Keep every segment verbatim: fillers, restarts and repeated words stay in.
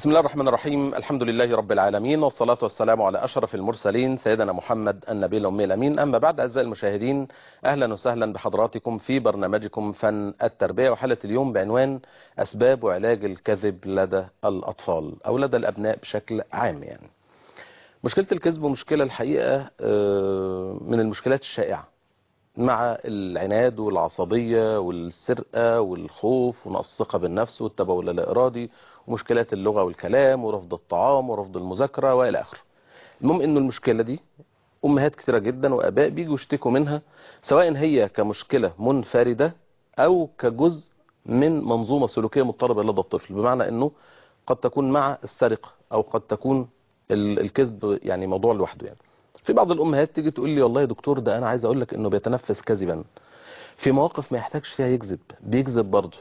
بسم الله الرحمن الرحيم. الحمد لله رب العالمين، والصلاة والسلام على أشرف المرسلين سيدنا محمد النبي الأمي الأمين. أما بعد، أعزائي المشاهدين، أهلا وسهلا بحضراتكم في برنامجكم فن التربية، وحلقة اليوم بعنوان أسباب وعلاج الكذب لدى الأطفال أو لدى الأبناء بشكل عام. يعني مشكلة الكذب مشكلة الحقيقة من المشكلات الشائعة مع العناد والعصبية والسرقة والخوف ونقص الثقة بالنفس والتبول اللا-إرادي ومشكلات اللغة والكلام ورفض الطعام ورفض المذاكرة وإلى آخره. المهم إنه المشكلة دي أمهات كتيرة جدا وآباء بيجوا يشتكوا منها، سواء هي كمشكلة منفردة أو كجزء من منظومة سلوكية مضطربة لدى الطفل، بمعنى إنه قد تكون مع السرقة أو قد تكون الكذب يعني موضوع لوحده. يعني في بعض الأمهات تيجي تقول لي والله يا دكتور، ده أنا عايز أقول لك إنه بيتنفس كذبا في مواقف ما يحتاجش فيها يكذب، بيكذب برضه.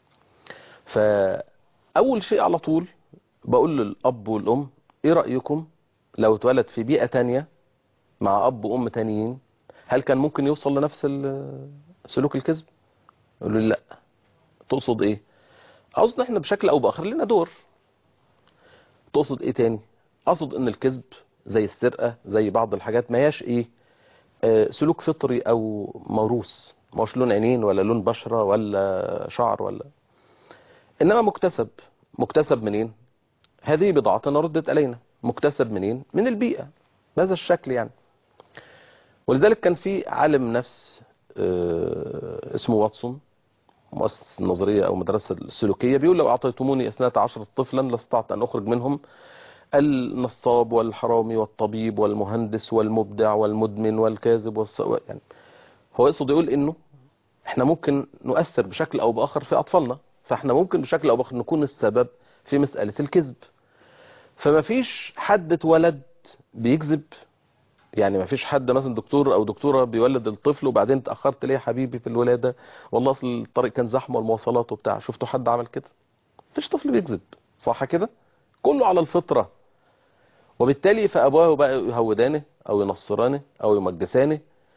فأول شيء على طول بقول للأب والأم: إيه رأيكم لو اتولد في بيئة تانية مع أب وأم تانيين، هل كان ممكن يوصل لنفس سلوك الكذب؟ يقولوا لي لا. تقصد إيه؟ أقصد إحنا بشكل أو بآخر لنا دور. تقصد إيه تاني؟ أقصد إن الكذب زي السرقة زي بعض الحاجات ما هياش إيه آه سلوك فطري أو موروث، مش لون عينين ولا لون بشرة ولا شعر ولا، إنما مكتسب. مكتسب منين؟ هذه بضاعتنا ردت علينا. مكتسب منين؟ من البيئة بهذا الشكل يعني. ولذلك كان في عالم نفس آه اسمه واتسون، مؤسس النظرية أو مدرسة السلوكية، بيقول: لو أعطيتموني اثنتا عشرة طفلا لاستطعت أن أخرج منهم النصاب والحرامي والطبيب والمهندس والمبدع والمدمن والكاذب والسواء. يعني هو يقصد يقول إنه إحنا ممكن نؤثر بشكل أو بآخر في أطفالنا، فإحنا ممكن بشكل أو بآخر نكون السبب في مسألة الكذب. فما فيش حد اتولد بيكذب. يعني ما فيش حد مثلا دكتور او دكتوره بيولد الطفل وبعدين اتاخرت ليه يا حبيبي في الولاده، والله اصل الطريق كان زحمه والمواصلات وبتاع. شفتوا حد عمل كده؟ مفيش طفل بيكذب، صح كده؟ كله على الفطره. وبالتالي فابواه بقى يهودانه او ينصرانه او يمجسانه.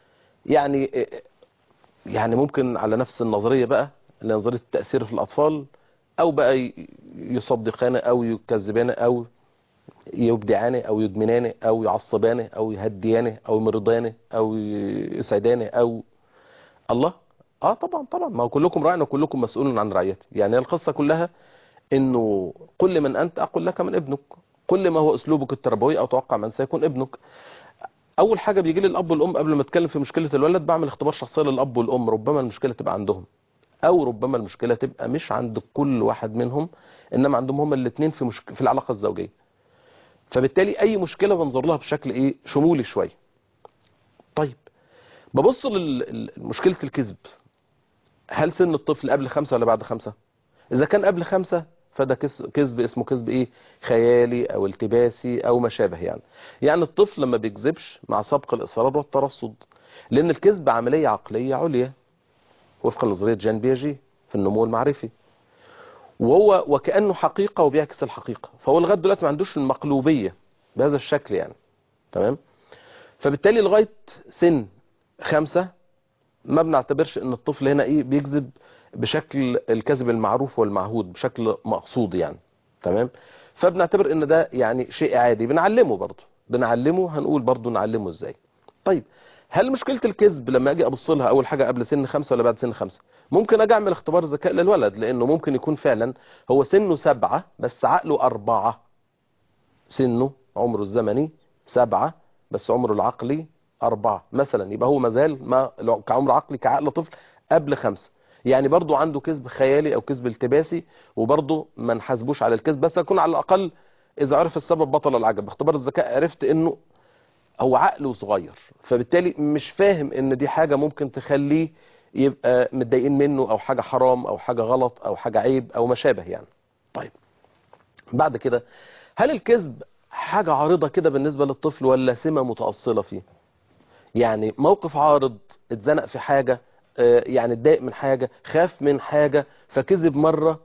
يعني يعني ممكن على نفس النظريه بقى اللي نظريه التاثير في الاطفال، او بقى يصدقانه او يكذبانه او يبدعانه او يدمنانه او يعصبانه او يهديانه او يمرضانه او يسعدانه او الله. اه طبعا طبعا، ما هو كلكم راع وكلكم مسؤول عن رعيته. يعني القصه كلها انه قل لمن انت اقول لك من ابنك، قل ما هو اسلوبك التربوي او توقع من سيكون ابنك. اول حاجه بيجي لي الاب والام قبل ما اتكلم في مشكله الولد بعمل اختبار شخصيه للاب والام. ربما المشكله تبقى عندهم، او ربما المشكله تبقى مش عند كل واحد منهم، انما عندهم هما الاثنين في مشك... في العلاقه الزوجيه. فبالتالي اي مشكله بنظر لها بشكل ايه شمولي شويه. طيب ببص لمشكله الكذب، هل سن الطفل قبل خمسة ولا بعد خمسة؟ اذا كان قبل خمسة فده كذب اسمه كذب ايه خيالي او التباسي او ما شابه. يعني يعني الطفل لما بيكذبش مع سبق الاصرار والترصد، لان الكذب عمليه عقليه عليا وفقا لنظريه جان بياجي في النمو المعرفي، وهو وكانه حقيقه وبيعكس الحقيقه. فهو لغايه دلوقتي ما عندوش المقلوبيه بهذا الشكل يعني. تمام. فبالتالي لغاية سن خمسة ما بنعتبرش ان الطفل هنا ايه بيكذب بشكل الكذب المعروف والمعهود بشكل مقصود يعني. تمام. فبنعتبر ان ده يعني شيء عادي، بنعلمه برضه بنعلمه هنقول برضه نعلمه ازاي. طيب هل مشكلة الكذب لما اجي ابص لها اول حاجة قبل سن خمسة ولا بعد سن خمسة؟ ممكن اجي اعمل اختبار ذكاء للولد، لانه ممكن يكون فعلا هو سنه سبعة بس عقله اربعة. سنه عمره الزمني سبعة بس عمره العقلي أربعة مثلا، يبقى هو مازال ما كعمر عقلي كعقل طفل قبل خمسة. يعني برضو عنده كذب خيالي أو كذب التباسي، وبرضو ما نحاسبوش على الكذب، بس أكون على الأقل إذا عرف السبب بطل العجب. باختبار الذكاء عرفت إنه هو عقله صغير، فبالتالي مش فاهم إن دي حاجة ممكن تخليه يبقى متضايقين منه أو حاجة حرام أو حاجة غلط أو حاجة عيب أو ما شابه يعني. طيب بعد كده، هل الكذب حاجة عارضة كده بالنسبة للطفل ولا سمة متأصلة فيه؟ يعني موقف عارض، اتزنق في حاجة، يعني اتضايق من حاجة، خاف من حاجة فكذب مرة،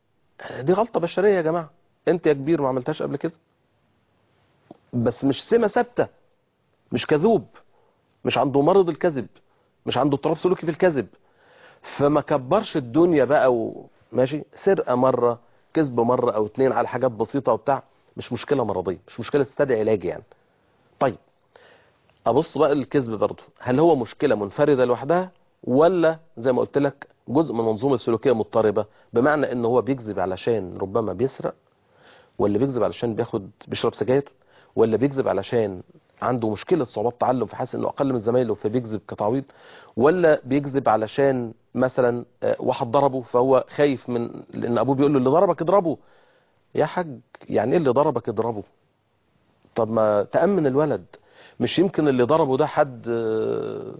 دي غلطة بشرية يا جماعة. انت يا كبير ما عملتهاش قبل كده، بس مش سمة ثابتة، مش كذوب، مش عنده مرض الكذب، مش عنده اضطراب سلوكي في الكذب. فما كبرش الدنيا بقى وماشي. سرقة مرة، كذب مرة او اتنين على حاجات بسيطة وبتاع، مش مشكلة مرضية، مش مشكلة تستدعي علاج يعني. طيب ابص بقى الكذب برضه، هل هو مشكلة منفردة لوحدها، ولا زي ما قلت لك جزء من منظومة سلوكية مضطربة، بمعنى ان هو بيكذب علشان ربما بيسرق، ولا بيكذب علشان بياخد بيشرب سجاير، ولا بيكذب علشان عنده مشكلة صعوبات تعلم فحاسس انه اقل من زمايله فبيكذب كتعويض، ولا بيكذب علشان مثلا آه، واحد ضربه فهو خايف من لان ابوه بيقول له اللي ضربك اضربه. يا حاج يعني ايه اللي ضربك اضربه؟ طب ما تأمن الولد، مش يمكن اللي ضربه ده حد آه،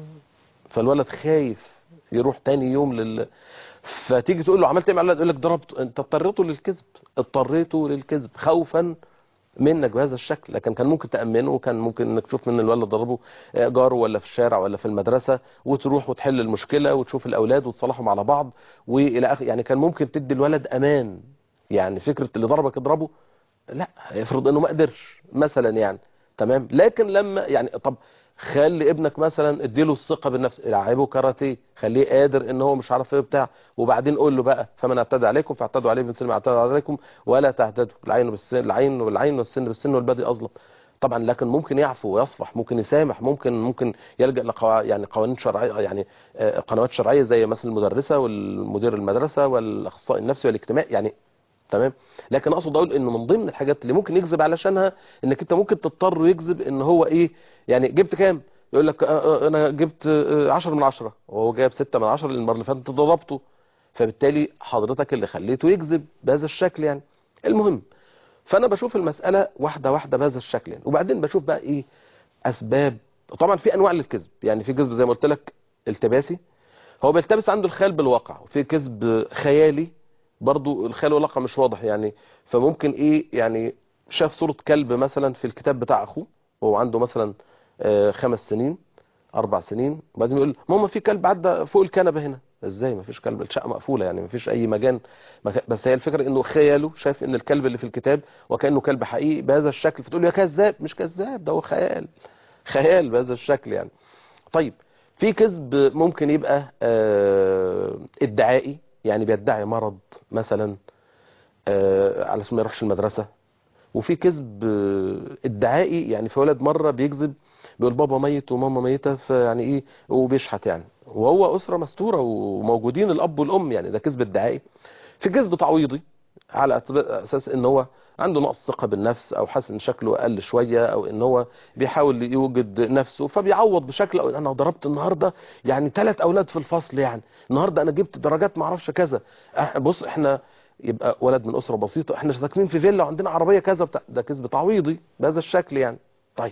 فالولد خايف يروح تاني يوم لل فتيجي تقول له عملت ايه مع الولد، يقول لك ضربت. انت اضطريته للكذب، اضطريته للكذب خوفا منك بهذا الشكل، لكن كان ممكن تأمنه، وكان ممكن انك تشوف من الولد ضربه آه، جاره ولا في الشارع ولا في المدرسة، وتروح وتحل المشكلة وتشوف الأولاد وتصالحهم على بعض وإلى آخره. يعني كان ممكن تدي الولد أمان. يعني فكرة اللي ضربك اضربه، لا افرض انه ما قدرش مثلا يعني، تمام. لكن لما يعني طب خلي ابنك مثلا اديله الثقه بالنفس، العبه كاراتيه، خليه قادر ان هو مش عارف ايه بتاع، وبعدين قول له بقى فمن اعتدى عليكم فاعتدوا عليه بمثل ما اعتدى عليكم ولا تعتدوا، العين بالسن، العين والعين والسن بالسن والبدء اظلم. طبعا لكن ممكن يعفو ويصفح، ممكن يسامح، ممكن ممكن يلجأ لقوا يعني قوانين شرعيه، يعني آه، قنوات شرعيه زي مثلا المدرسه والمدير المدرسه والاخصائي النفسي والاجتماعي يعني، تمام. لكن اقصد اقول ان من ضمن الحاجات اللي ممكن يكذب علشانها انك انت ممكن تضطر يكذب ان هو ايه، يعني جبت كام، يقول لك آه، آه، انا جبت آه، عشرة من عشرة وهو جايب ستة من عشرة لان المره اللي فاتت انت ضربته، فبالتالي حضرتك اللي خليته يكذب بهذا الشكل يعني. المهم، فانا بشوف المساله واحده واحده بهذا الشكل يعني. وبعدين بشوف بقى ايه اسباب. طبعا في انواع للكذب، يعني في كذب زي ما قلت لك التباسي، هو بيلتبس عنده الخيال بالواقع، وفي كذب خيالي برضو الخيال والواقع مش واضح يعني. فممكن ايه يعني شاف صورة كلب مثلا في الكتاب بتاع اخوه وهو عنده مثلا آه، خمس سنين، اربع سنين، وبعدين يقول ماما في كلب عدى فوق الكنبة هنا. ازاي ما فيش كلب؟ الشقة مقفولة يعني ما فيش اي مكان مكان- بس هي الفكرة انه خياله شايف ان الكلب اللي في الكتاب وكأنه كلب حقيقي بهذا الشكل، فتقول له يا كذاب، مش كذاب، ده هو خيال، خيال بهذا الشكل يعني. طيب في كذب ممكن يبقى آه، ادعائي، يعني بيدعي مرض مثلا آه، على اساس ما يروحش المدرسة. وفي كذب آه، ادعائي، يعني في ولد مرة بيكذب بيقول بابا ميت وماما ميتة فيعني ايه، وبيشحت يعني، وهو أسرة مستورة وموجودين الأب والأم، يعني ده كذب ادعائي. في كذب تعويضي على اساس ان هو عنده نقص ثقة بالنفس او حاسس ان شكله اقل شوية او ان هو بيحاول يوجد نفسه فبيعوض بشكل أو انا ضربت النهاردة يعني ثلاث اولاد في الفصل، يعني النهاردة انا جبت درجات ما اعرفش كذا. أح- بص احنا يبقى ولد من اسرة بسيطة، احنا ساكنين في فيلا وعندنا عربية كذا بتاع، ده كذب تعويضي بهذا الشكل يعني. طيب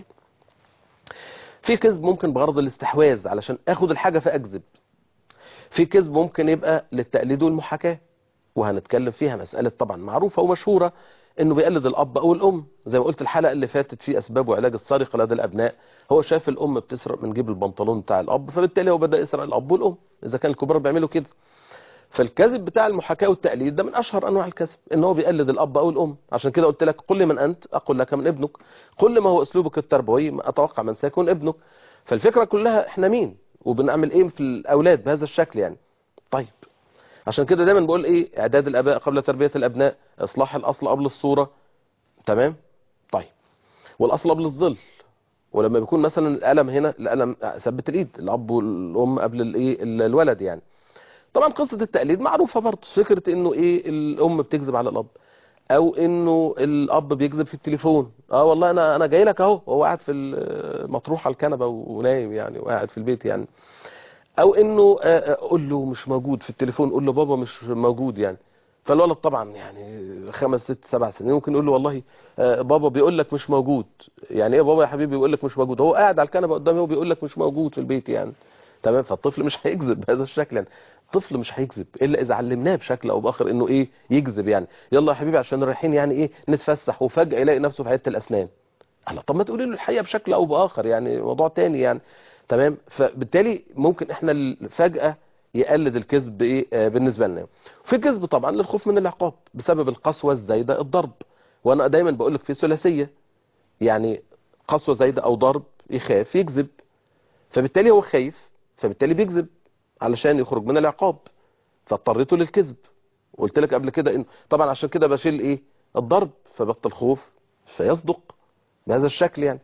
في كذب ممكن بغرض الاستحواذ علشان اخد الحاجة فاكذب. في كذب ممكن يبقى للتقليد والمحاكاة، وهنتكلم فيها مسألة طبعا معروفة ومشهورة انه بيقلد الاب او الام، زي ما قلت الحلقة اللي فاتت في اسباب وعلاج السرقة لدى الابناء. هو شاف الام بتسرق من جيب البنطلون بتاع الاب، فبالتالي هو بدأ يسرق الاب والام اذا كان الكبار بيعملوا كده. فالكذب بتاع المحاكاة والتقليد ده من اشهر انواع الكذب، ان هو بيقلد الاب او الام. عشان كده قلت لك قل لي من انت اقول لك من ابنك، قل ما هو اسلوبك التربوي ما اتوقع من سيكون ابنك. فالفكرة كلها احنا مين وبنعمل ايه في الاولاد بهذا الشكل يعني. طيب عشان كده دايما بقول ايه، اعداد الاباء قبل تربية الابناء، اصلاح الاصل قبل الصورة، تمام. طيب والاصل قبل الظل، ولما بيكون مثلا الالم هنا، الالم ثبت الايد، الاب والام قبل الايه الولد يعني. طبعا قصة التقليد معروفة برضه، فكرة انه ايه الام بتكذب على الاب، او انه الاب بيكذب في التليفون، اه والله انا انا جاي لك اهو، وهو قاعد في المطروح على الكنبه ونايم يعني وقاعد في البيت يعني. او انه آه، آه، قول له مش موجود في التليفون، قول له بابا مش موجود يعني. فالولد طبعا يعني خمس ست سبع سنين ممكن يقول له والله آه، بابا بيقول لك مش موجود. يعني ايه بابا يا حبيبي بيقول لك مش موجود؟ هو قاعد على الكنبه قدامي وبيقول لك مش موجود في البيت يعني، تمام. فالطفل مش هيكذب بهذا الشكل يعني. الطفل مش هيكذب الا اذا علمناه بشكل او باخر انه ايه يكذب يعني. يلا يا حبيبي عشان رايحين يعني ايه نتفسح، وفجاه يلاقي نفسه في حته الاسنان. الله، طب ما تقولي له الحقيقه بشكل او باخر يعني، موضوع تاني يعني، تمام. فبالتالي ممكن احنا ال- فجأة يقلد الكذب ايه آه، بالنسبة لنا. في كذب طبعا للخوف من العقاب بسبب القسوة الزايدة الضرب، وانا دايما بقول لك في ثلاثية، يعني قسوة زايدة او ضرب يخاف يكذب، فبالتالي هو خايف فبالتالي بيكذب علشان يخرج من العقاب، فاضطريته للكذب. قلت لك قبل كده إن طبعا عشان كده بشيل ايه الضرب فبطل خوف فيصدق بهذا الشكل يعني.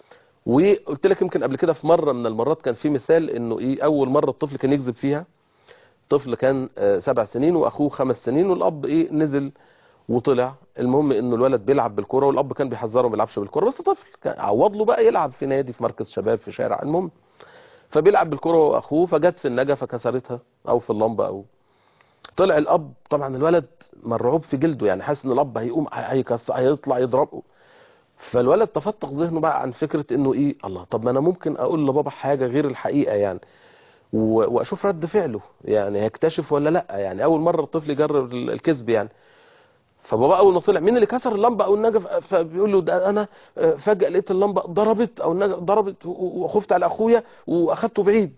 وقلت لك يمكن قبل كده في مرة من المرات كان في مثال انه ايه اول مرة الطفل كان يكذب فيها. طفل كان آه سبع سنين واخوه خمس سنين والاب ايه نزل وطلع. المهم انه الولد بيلعب بالكرة والاب كان بيحذره ما بيلعبش بالكرة بس طفل كان عوض له بقى يلعب في نادي في مركز شباب في شارع. المهم فبيلعب بالكرة واخوه فجت في النجا فكسرتها او في اللمبة او طلع الاب طبعا الولد مرعوب في جلده يعني حاسس ان الاب هيقوم هيكسر هيطلع يضربه. فالولد تفتق ذهنه بقى عن فكرة انه ايه الله طب ما انا ممكن اقول لبابا حاجة غير الحقيقة يعني واشوف رد فعله يعني هيكتشف ولا لا يعني. اول مرة الطفل يجرب الكذب يعني. فبابا اول ما طلع مين اللي كسر اللمبة او النجف فبيقول له ده انا فجأة لقيت اللمبة ضربت او النجف ضربت وخفت على اخويا واخدته بعيد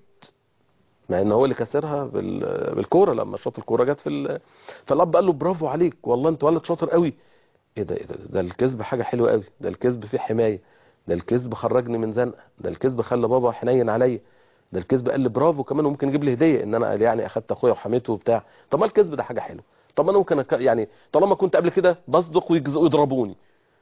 مع ان هو اللي كسرها بالكوره لما شاط الكوره جت في ال... فالاب قال له برافو عليك والله انت ولد شاطر قوي. ايه ده ايه ده ده الكذب حاجه حلوه قوي ده الكذب فيه حمايه ده الكذب خرجني من زنقه ده الكذب خلى بابا حنين عليا ده الكذب قال لي برافو كمان وممكن يجيب لي هديه ان انا يعني اخدت اخويا وحميته وبتاع. طب ما الكذب ده حاجه حلوه. طب انا ممكن أك... يعني طالما كنت قبل كده بصدق ويضربوني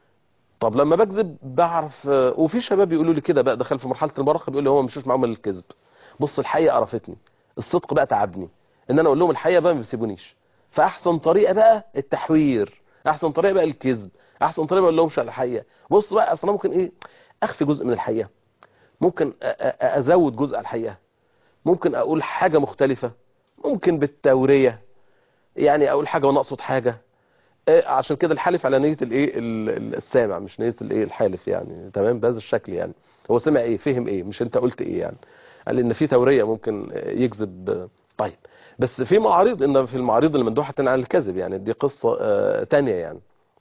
طب لما بكذب بعرف. وفي شباب يقولوا لي كده بقى دخل في مرحله المراهقه بيقول لي هو مش معاهم الكذب. بص الحقيقه قرفتني الصدق بقى تعبني ان انا اقول لهم الحقيقه بقى ما بيسيبونيش. فاحسن طريقه بقى التحوير احسن طريقه بقى الكذب احسن طريقه ما اقول لهمش على الحقيقه. بص بقى اصلا ممكن ايه اخفي جزء من الحقيقه ممكن ازود جزء على الحقيقه ممكن اقول حاجه مختلفه ممكن بالتوريه يعني اقول حاجه وانا اقصد حاجه. عشان كده الحالف على نيه الايه السامع مش نيه الايه الحالف يعني تمام بهذا الشكل يعني. هو سمع ايه فهم ايه مش انت قلت ايه يعني. قال ان في توريه ممكن يكذب. طيب بس في معارض ان في المعارض المندوحه عن الكذب يعني دي قصه آه تانية يعني.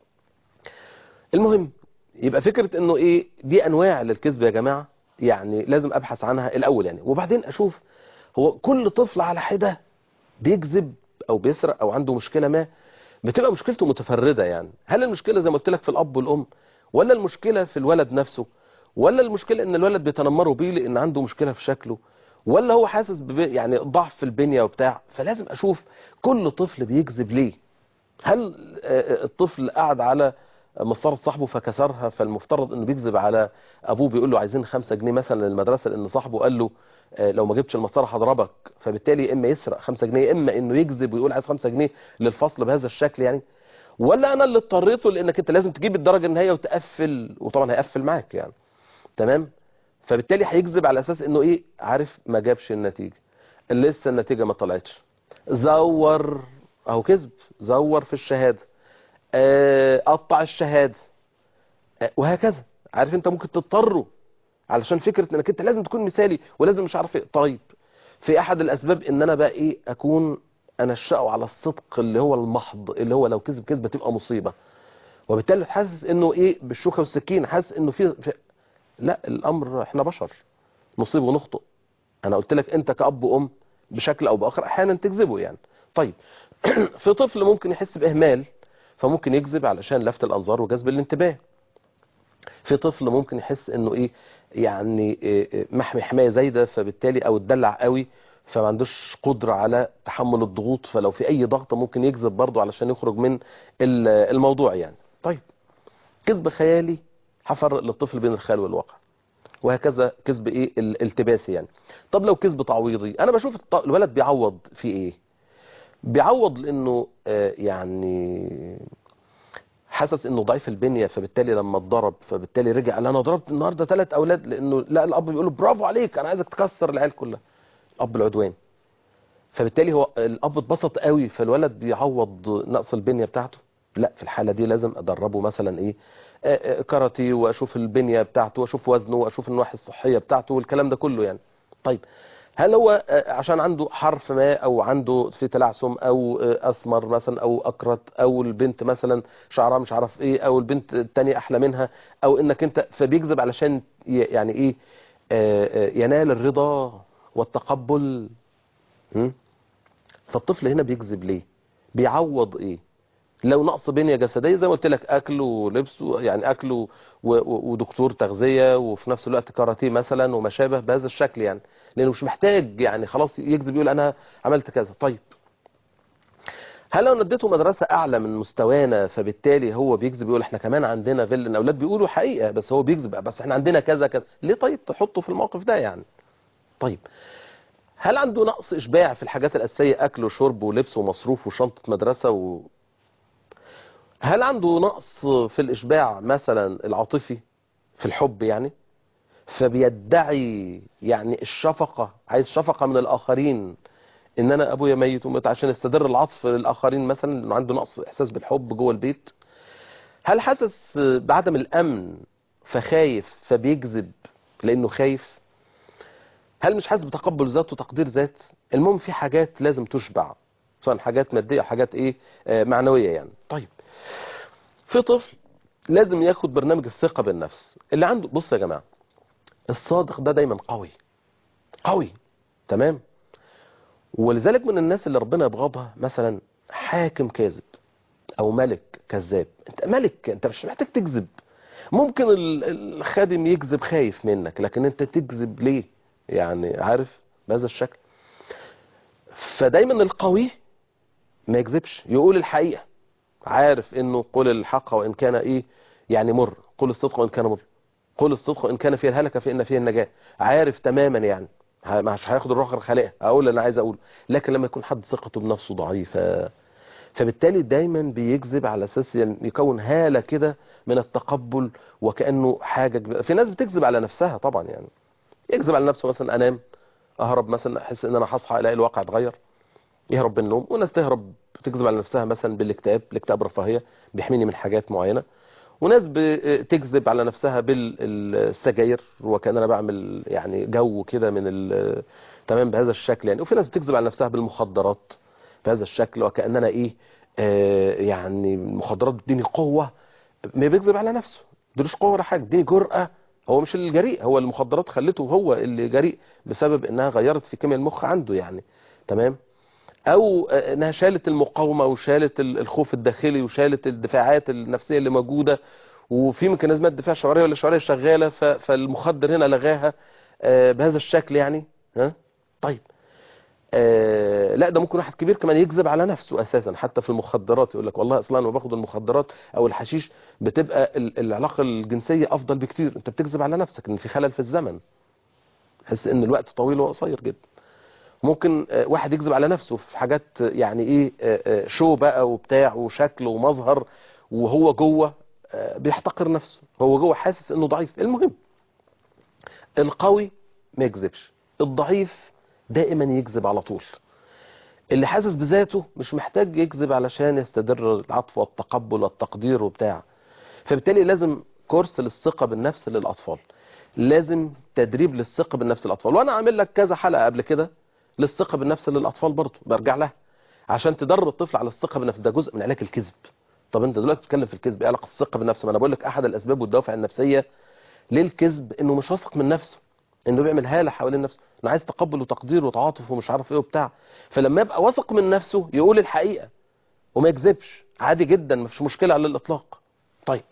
المهم يبقى فكره انه ايه دي انواع للكذب يا جماعه يعني لازم ابحث عنها الاول يعني وبعدين اشوف هو كل طفل على حده بيكذب او بيسرق او عنده مشكله ما بتبقى مشكلته متفردة يعني. هل المشكلة زي ما قلت لك في الأب والأم ولا المشكلة في الولد نفسه ولا المشكلة ان الولد بيتنمروا بيه لان عنده مشكلة في شكله ولا هو حاسس ببي يعني ضعف في البنية وبتاع. فلازم أشوف كل طفل بيكذب ليه. هل الطفل قاعد على مسطرة صاحبه فكسرها فالمفترض انه بيكذب على ابوه بيقول له عايزين خمسة جنيه مثلا للمدرسة لان صاحبه قال له لو ما جبتش المسطره هضربك فبالتالي اما يسرق خمسة جنيه اما انه يكذب ويقول عايز خمسة جنيه للفصل بهذا الشكل يعني. ولا انا اللي اضطريته لانك انت لازم تجيب الدرجه النهائيه وتقفل وطبعا هيقفل معاك يعني تمام. فبالتالي هيكذب على اساس انه ايه عارف ما جابش النتيجه لسه النتيجه ما طلعتش زور اهو كذب زور في الشهاده قطع الشهاده وهكذا. عارف انت ممكن تضطره علشان فكرة انك انت لازم تكون مثالي ولازم مش عارف ايه. طيب في احد الاسباب ان انا بقى ايه اكون انا الشقو على الصدق اللي هو المحض اللي هو لو كذب كذبه تبقى مصيبة وبالتالي حاسس انه ايه بالشوكة والسكين حاسس انه في, في لا الامر احنا بشر نصيب ونخطئ. انا قلت لك انت كأب وام بشكل او باخر احيانا تكذبه يعني. طيب في طفل ممكن يحس باهمال فممكن يكذب علشان لفت الانظار وجذب الانتباه. في طفل ممكن يحس انه ايه يعني محمي حمايه زايده فبالتالي او اتدلع قوي فما عندوش قدره على تحمل الضغوط فلو في اي ضغط ممكن يكذب برضه علشان يخرج من الموضوع يعني. طيب كذب خيالي هفرق للطفل بين الخيال والواقع وهكذا كذب ايه الالتباسي يعني. طب لو كذب تعويضي انا بشوف الولد بيعوض في ايه بيعوض لانه آه يعني حاسس انه ضعيف البنيه فبالتالي لما اتضرب فبالتالي رجع قال انا ضربت النهارده ثلاث اولاد لانه لا الاب بيقول له برافو عليك انا عايزك تكسر العيال كلها الاب العدوان. فبالتالي هو الاب اتبسط قوي فالولد بيعوض نقص البنيه بتاعته. لا في الحاله دي لازم ادربه مثلا ايه كاراتيه واشوف البنيه بتاعته واشوف وزنه واشوف النواحي الصحيه بتاعته والكلام ده كله يعني. طيب هل هو عشان عنده حرف ما او عنده في تلعثم او اسمر مثلا او اكرت او البنت مثلا شعرها مش عارف ايه او البنت التانية احلى منها او انك انت فبيكذب علشان يعني ايه ينال الرضا والتقبل. فالطفل هنا بيكذب ليه بيعوض ايه لو نقص بنية جسدية زي ما قلت لك اكل ولبس يعني اكل ودكتور تغذية وفي نفس الوقت كاراتيه مثلا وما شابه بهذا الشكل يعني لانه مش محتاج يعني خلاص يكذب يقول انا عملت كذا. طيب هل لو نديته مدرسة أعلى من مستوانا فبالتالي هو بيكذب يقول إحنا كمان عندنا غل؟ الأولاد بيقولوا حقيقة بس هو بيكذب، بس إحنا عندنا كذا كذا. ليه طيب تحطه في الموقف ده يعني؟ طيب هل عنده نقص إشباع في الحاجات الأساسية، أكل وشرب ولبس ومصروف وشنطة مدرسة و... هل عنده نقص في الإشباع مثلا العاطفي في الحب يعني، فبيدعي يعني الشفقة، عايز شفقة من الآخرين، ان انا ابويا ميت ومات عشان يستدر العطف للاخرين مثلا، انه عنده نقص احساس بالحب جوه البيت؟ هل حاسس بعدم الامن فخايف فبيكذب لانه خايف؟ هل مش حاسس بتقبل ذات وتقدير ذات؟ المهم في حاجات لازم تشبع، سواء حاجات ماديه او حاجات ايه آه معنويه يعني. طيب في طفل لازم ياخد برنامج الثقه بالنفس اللي عنده. بص يا جماعه، الصادق ده دايما قوي قوي، تمام؟ ولذلك من الناس اللي ربنا يبغضها مثلا حاكم كاذب او ملك كذاب. انت ملك، انت مش محتاج تكذب. ممكن ال- الخادم يكذب خايف منك، لكن انت تكذب ليه يعني؟ عارف بهذا الشكل. فدايما القوي ما يكذبش، يقول الحقيقة، عارف انه قل الحق وان كان ايه يعني مر، قل الصدق وان كان مر، قل الصدق وان كان فيه الهلكة فان فيه النجاة. عارف تماما يعني، ه- مش هياخد الروح الخالقة اقول اللي انا عايز اقوله. لكن لما يكون حد ثقته بنفسه ضعيفة فبالتالي دايما بيكذب على اساس يعني يكون هالة كده من التقبل وكأنه حاجة كبيرة. في ناس بتكذب على نفسها طبعا يعني، يكذب على نفسه مثلا انام، اهرب مثلا، احس ان انا هصحى الاقي الواقع اتغير، يهرب بالنوم. وناس تهرب تكذب على نفسها مثلا بالاكتئاب، الاكتئاب رفاهية بيحميني من حاجات معينة. وناس بتكذب على نفسها بالسجاير وكأن انا بعمل يعني جو كده من ال- تمام بهذا الشكل يعني. وفي ناس بتكذب على نفسها بالمخدرات بهذا الشكل وكأن انا ايه آه يعني المخدرات بتديني قوة. ما بيكذب على نفسه، مديلوش قوة ولا حاجة، بتديني جرأة. هو مش الجريء، هو المخدرات خلته هو اللي جريء بسبب انها غيرت في كيمياء المخ عنده يعني، تمام؟ او انها شالت المقاومة وشالت الخوف الداخلي وشالت الدفاعات النفسية اللي موجودة، وفي ميكانيزمات دفاع شعورية ولا شعورية شغالة، ف- فالمخدر هنا لغاها آه، بهذا الشكل يعني. ها طيب آه لا، ده ممكن واحد كبير كمان يكذب على نفسه اساسا حتى في المخدرات، يقول لك والله اصلا انا باخد المخدرات او الحشيش بتبقى ال- العلاقة الجنسية افضل بكتير. انت بتكذب على نفسك ان في خلل في الزمن، تحس ان الوقت طويل وقصير جدا. ممكن آه، واحد يكذب على نفسه في حاجات آه، يعني ايه آه، آه، شو بقى وبتاع وشكل ومظهر، وهو جوه آه، بيحتقر نفسه، هو جوه حاسس انه ضعيف. المهم القوي ما يكذبش، الضعيف دائما يكذب على طول. اللي حاسس بذاته مش محتاج يكذب علشان يستدر العطف والتقبل والتقدير وبتاع. فبالتالي لازم كورس للثقة بالنفس للأطفال، لازم تدريب للثقة بالنفس للأطفال. وأنا عامل لك كذا حلقة قبل كده للثقة بالنفس للأطفال برضو، برجع لها عشان تدرب الطفل على الثقة بالنفس. ده جزء من علاج الكذب. طب انت دلوقتي بتتكلم في الكذب، ايه علاقة الثقة بالنفس؟ ما انا بقول لك احد الاسباب والدوافع النفسية للكذب انه مش واثق من نفسه، انه بيعمل هالة حوالين نفسه، انا عايز تقبل وتقدير وتعاطف ومش عارف ايه وبتاع. فلما يبقى واثق من نفسه يقول الحقيقة وما يكذبش عادي جدا، مفيش مشكلة على الاطلاق. طيب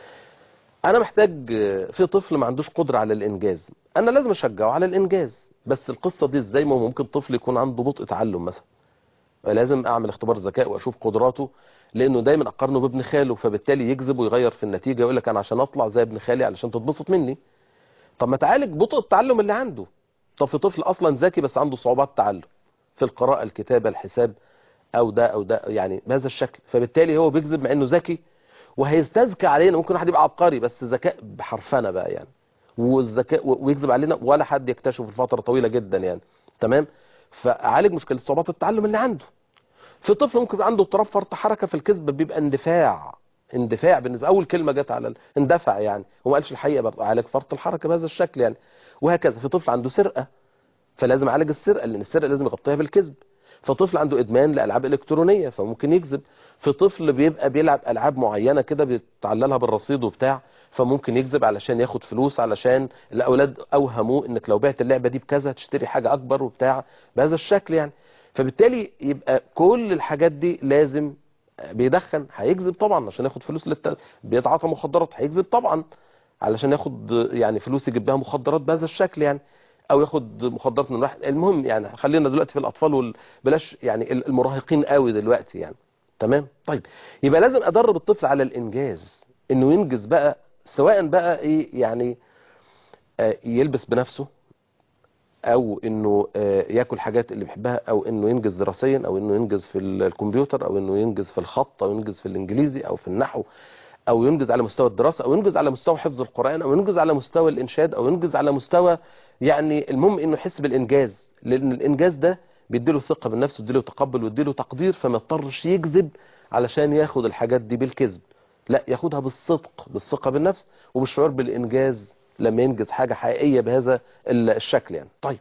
انا محتاج في طفل ما عندوش قدرة على الانجاز، انا لازم اشجعه على الانجاز. بس القصة دي ازاي؟ ما هو ممكن طفل يكون عنده بطء تعلم مثلا، لازم اعمل اختبار ذكاء واشوف قدراته، لانه دايما اقارنه بابن خاله، فبالتالي يكذب ويغير في النتيجة، يقول لك انا عشان اطلع زي ابن خالي علشان تتبسط مني. طب ما تعالج بطء التعلم اللي عنده. طب في طفل اصلا ذكي بس عنده صعوبات تعلم في القراءة الكتابة الحساب او ده او ده يعني بهذا الشكل، فبالتالي هو بيكذب مع انه ذكي وهيستذكى علينا. ممكن واحد يبقى عبقري بس ذكاء بحرفنة بقى يعني، والذكاء ويكذب علينا ولا حد يكتشفه في فترة طويلة جدا يعني، تمام؟ فعالج مشكلة صعوبات التعلم اللي عنده. في طفل ممكن يبقى عنده اضطراب فرط حركة في الكذب، بيبقى اندفاع، اندفاع بالنسبة اول كلمة جت على ال- اندفع يعني، وما قالش الحقيقة، برضه عالج فرط الحركة بهذا الشكل يعني. وهكذا في طفل عنده سرقة، فلازم اعالج السرقة لان السرقة لازم يغطيها بالكذب. فطفل عنده ادمان لالعاب الكترونية فممكن يكذب. في طفل بيبقى بيلعب العاب معينة كده بيتعللها بالرصيد وبتاع، فممكن يكذب علشان ياخد فلوس، علشان الاولاد اوهموه انك لو بعت اللعبة دي بكذا تشتري حاجة اكبر وبتاع بهذا الشكل يعني. فبالتالي يبقى كل الحاجات دي لازم بيدخن هيكذب طبعا عشان ياخد فلوس للت... بيتعاطى مخدرات هيكذب طبعا علشان ياخد يعني فلوس يجيب بها مخدرات بهذا الشكل يعني، او ياخد مخدرات من واحد. المهم يعني خلينا دلوقتي في الاطفال وال... بلاش يعني المراهقين قوي دلوقتي يعني. تمام. طيب يبقى لازم ادرب الطفل على الانجاز، انه ينجز بقى، سواء بقى ايه يعني آه يلبس بنفسه، او انه آه ياكل حاجات اللي بيحبها، او انه ينجز دراسيا، او انه ينجز في الكمبيوتر، او انه ينجز في الخط، او ينجز في الانجليزي او في النحو، او ينجز على مستوى الدراسة، او ينجز على مستوى حفظ القرآن، او ينجز على مستوى الانشاد، او ينجز على مستوى يعني المهم انه يحس بالانجاز، لان الانجاز ده بيديله ثقة بالنفس، ويديله تقبل، ويديله تقدير، فما يضطرش يكذب علشان ياخد الحاجات دي بالكذب، لا ياخدها بالصدق، بالثقة بالنفس، وبالشعور بالانجاز لما ينجز حاجة حقيقية بهذا الشكل يعني. طيب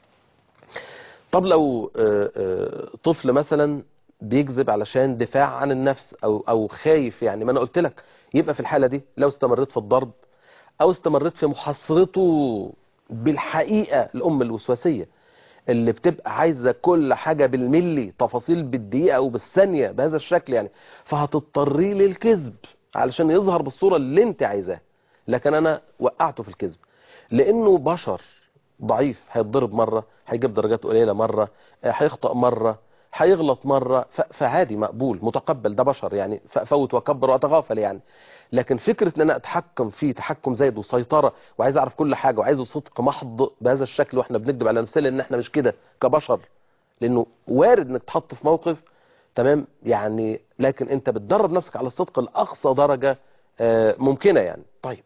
طب لو آه، آه، طفل مثلا بيكذب علشان دفاع عن النفس، او او خايف، يعني ما انا قلت لك، يبقى في الحالة دي لو استمريت في الضرب، او استمريت في محاصرته بالحقيقة، الام الوسواسية اللي بتبقى عايزة كل حاجة بالملي، تفاصيل بالدقيقة او بالثانية بهذا الشكل يعني، فهتضطري للكذب علشان يظهر بالصورة اللي انت عايزاها، لكن انا وقعته في الكذب لانه بشر ضعيف، هيتضرب مرة، هيجيب درجات قليلة مرة، آه، هيخطأ مرة، هيغلط مرة، ف- فعادي مقبول متقبل، ده بشر يعني، فأفوت وأكبر وأتغافل يعني. لكن فكرة ان انا اتحكم فيه تحكم زايد وسيطرة، وعايز اعرف كل حاجة، وعايزه صدق محض بهذا الشكل، واحنا بنكذب على نفسنا ان احنا مش كده كبشر، لانه وارد انك تحط في موقف، تمام يعني، لكن انت بتدرب نفسك على الصدق لاقصى درجة آه، ممكنة يعني. طيب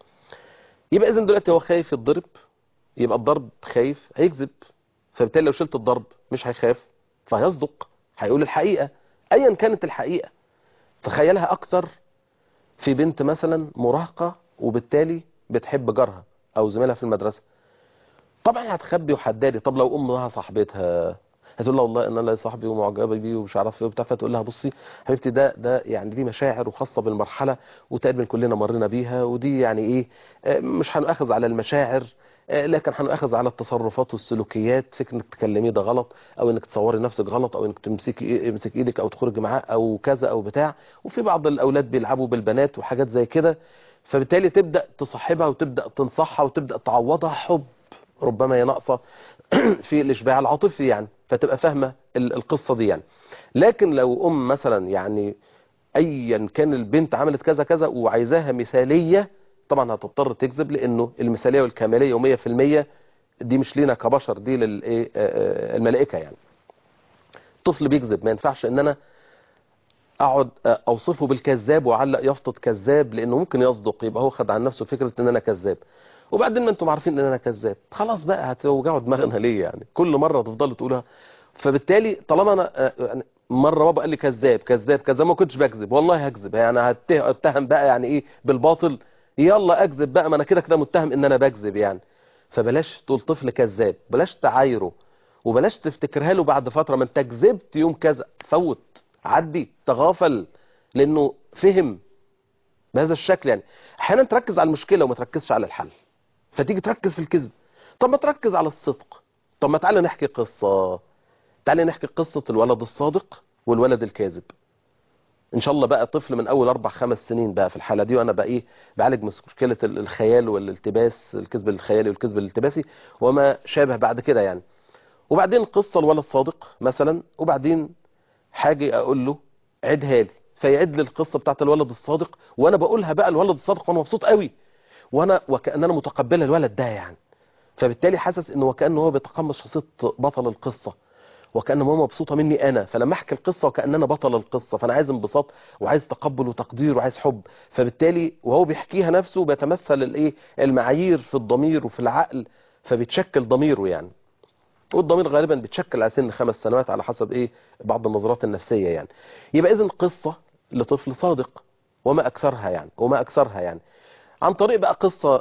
يبقى اذا دلوقتي هو خايف يتضرب، يبقى الضرب خايف هيكذب، فبالتالي لو شلت الضرب مش هيخاف، فهيصدق، هيقول الحقيقة ايا كانت الحقيقة. تخيلها اكتر في بنت مثلا مراهقة، وبالتالي بتحب جارها او زميلها في المدرسة، طبعا هتخبي وحدادي. طب لو امها صاحبتها، هتقول لها والله ان انا صاحبي ومعجبه بيه ومش عارف ايه وبتاع، فتقول لها بصي حبيبتي، ده ده يعني دي مشاعر وخاصه بالمرحله، وتقريبا كلنا مرينا بيها، ودي يعني ايه آه، مش هنؤاخذ على المشاعر، آه، لكن هنؤاخذ على التصرفات والسلوكيات، فكرة انك تكلميه ده غلط، او انك تصوري نفسك غلط، او انك تمسكي امسك ايدك او تخرجي معاه او كذا او بتاع، وفي بعض الاولاد بيلعبوا بالبنات وحاجات زي كده، فبالتالي تبدا تصاحبها وتبدا تنصحها وتبدا تعوضها حب، ربما هي ناقصه في الاشباع العاطفي يعني، فتبقى فاهمه ال- القصه دي يعني. لكن لو ام مثلا يعني ايا كان البنت عملت كذا كذا وعايزاها مثاليه، طبعا هتضطر تكذب، لانه المثاليه والكماليه ومية في المية دي مش لينا كبشر، دي للايه الملائكه يعني. طفل بيكذب ما ينفعش ان انا اقعد اوصفه بالكذاب واعلق يافطه كذاب، لانه ممكن يصدق، يبقى هو خد عن نفسه فكره ان انا كذاب، وبعدين ما انتم عارفين ان انا كذاب، خلاص بقى هتوجعوا دماغنا ليه يعني، كل مره تفضلوا تقولها. فبالتالي طالما انا آه، يعني مره بابا قال لي كذاب كذاب كذاب، ما كنتش بكذب، والله هكذب يعني، هته- اتهم بقى يعني ايه بالباطل، يلا اكذب بقى، ما انا كده كده متهم ان انا بكذب يعني. فبلاش تقول طفل كذاب، بلاش تعايره، وبلاش تفتكرها له بعد فتره، ما انت كذبت يوم كذا، فوت، عدي، تغافل، لانه فهم بهذا الشكل يعني. احيانا تركز على المشكله وما تركزش على الحل، فتيجي تركز في الكذب، طب ما تركز على الصدق. طب ما تعالى نحكي قصه، تعالى نحكي قصه الولد الصادق والولد الكاذب. ان شاء الله بقى طفل من اول اربع خمس سنين بقى في الحاله دي، وانا بقى ايه بعالج مشكله ال- الخيال والالتباس، الكذب الخيالي والكذب الالتباسي وما شابه بعد كده يعني. وبعدين قصه الولد صادق مثلا، وبعدين حاجه اقول له عيدها لي، فيعد لي القصه بتاعت الولد الصادق، وانا بقولها بقى الولد الصادق وانا مبسوط قوي، وانا وكأن انا متقبل الولد ده يعني. فبالتالي حاسس انه وكأنه هو بيتقمص شخصيه بطل القصه، وكأن ماما مبسوطه مني انا، فلما احكي القصه وكأن انا بطل القصه، فانا عايز انبساط وعايز تقبل وتقدير وعايز حب. فبالتالي وهو بيحكيها نفسه بيتمثل الايه المعايير في الضمير وفي العقل، فبيتشكل ضميره يعني. والضمير غالبا بيتشكل على سن خمس سنوات على حسب ايه بعض النظرات النفسيه يعني. يبقى اذن قصه لطفل صادق، وما اكثرها يعني، وما اكثرها يعني، عن طريق بقى قصه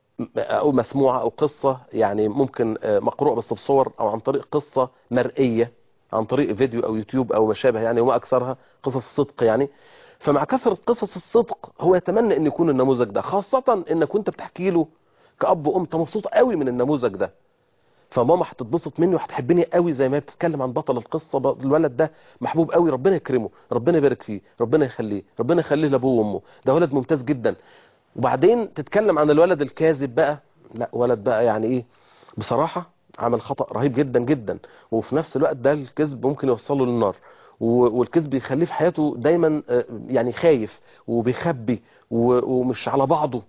او مسموعه، او قصه يعني ممكن آه، مقروءه بس بصور، او عن طريق قصه مرئيه، عن طريق فيديو او يوتيوب او ما شابه يعني، وما اكثرها قصص صدق يعني. فمع كثره قصص الصدق هو يتمنى ان يكون النموذج ده، خاصه انك وانت بتحكي له كأب وام انت مبسوط قوي من النموذج ده، فماما هتتبسط مني وهتحبني قوي زي ما هي بتتكلم عن بطل القصه، ب- الولد ده محبوب قوي، ربنا يكرمه، ربنا يبارك فيه، ربنا يخليه، ربنا يخليه لابوه وامه، ده ولد ممتاز جدا. وبعدين تتكلم عن الولد الكاذب بقى، لا ولد بقى يعني ايه بصراحه عمل خطأ رهيب جدا جدا، وفي نفس الوقت ده الكذب ممكن يوصله للنار، والكذب بيخليه في حياته دايما يعني خايف وبيخبي ومش على بعضه،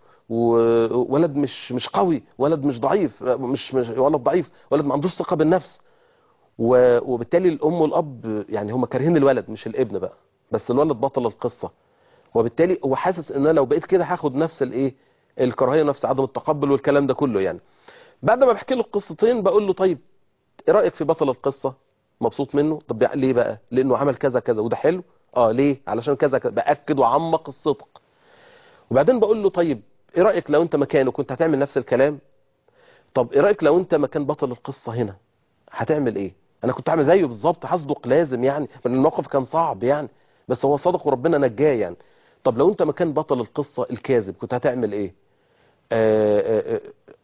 وولد مش مش قوي، ولد مش ضعيف، مش, مش ولد ضعيف، ولد ما عندوش ثقة بالنفس. وبالتالي الام والاب يعني هم كارهين الولد مش الابن بقى، بس الولد بطل القصة، وبالتالي هو حاسس ان انا لو بقيت كده هاخد نفس الايه الكراهيه، نفس عدم التقبل والكلام ده كله يعني. بعد ما بحكي له القصتين بقول له طيب ايه رايك في بطل القصه؟ مبسوط منه؟ طب ليه بقى؟ لانه عمل كذا كذا وده حلو. اه ليه؟ علشان كذا كذا، باكد وعمق الصدق. وبعدين بقول له طيب ايه رايك لو انت مكانه كنت هتعمل نفس الكلام؟ طب ايه رايك لو انت مكان بطل القصه هنا هتعمل ايه؟ انا كنت عامل زيه بالظبط، هصدق لازم يعني، لان الموقف كان صعب يعني، بس هو صدق وربنا نجاه يعني. طب لو انت مكان بطل القصه الكاذب كنت هتعمل ايه؟ آآ آآ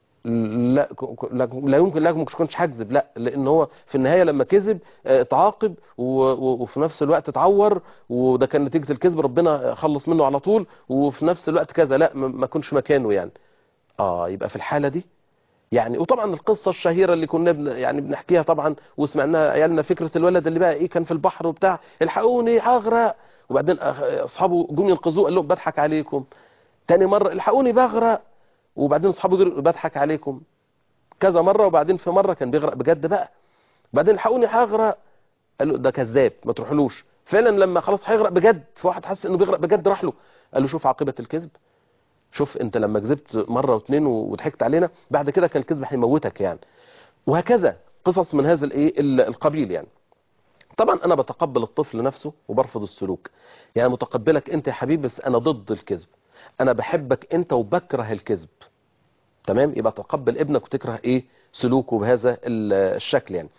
لا لا لا يمكن، لا مش كنتش هكذب، لا، لان هو في النهايه لما كذب اتعاقب وفي نفس الوقت اتعور، وده كان نتيجه الكذب، ربنا خلص منه على طول، وفي نفس الوقت كذا، لا ما كنش مكانه يعني. اه يبقى في الحاله دي يعني. وطبعا القصه الشهيره اللي كنا بن يعني بنحكيها طبعا وسمعناها عيالنا، فكره الولد اللي بقى ايه كان في البحر وبتاع، الحقوني هغرق، وبعدين اصحابه جم ينقذوه قال لهم بضحك عليكم. تاني مره الحقوني بغرق، وبعدين اصحابه يقولوا بضحك عليكم. كذا مره، وبعدين في مره كان بيغرق بجد بقى، بعدين الحقوني هغرق، قال له ده كذاب ما تروحلوش. فعلا لما خلاص هيغرق بجد، في واحد حس انه بيغرق بجد راح له، قال له شوف عاقبه الكذب، شوف انت لما كذبت مره واثنين وضحكت علينا بعد كده كان الكذب هيموتك يعني. وهكذا قصص من هذا الايه القبيل يعني. طبعا انا بتقبل الطفل نفسه وبرفض السلوك، يعني متقبلك انت يا حبيبي بس انا ضد الكذب، انا بحبك انت وبكره الكذب، تمام؟ يبقى تقبل ابنك وتكره ايه سلوكه بهذا الشكل يعني.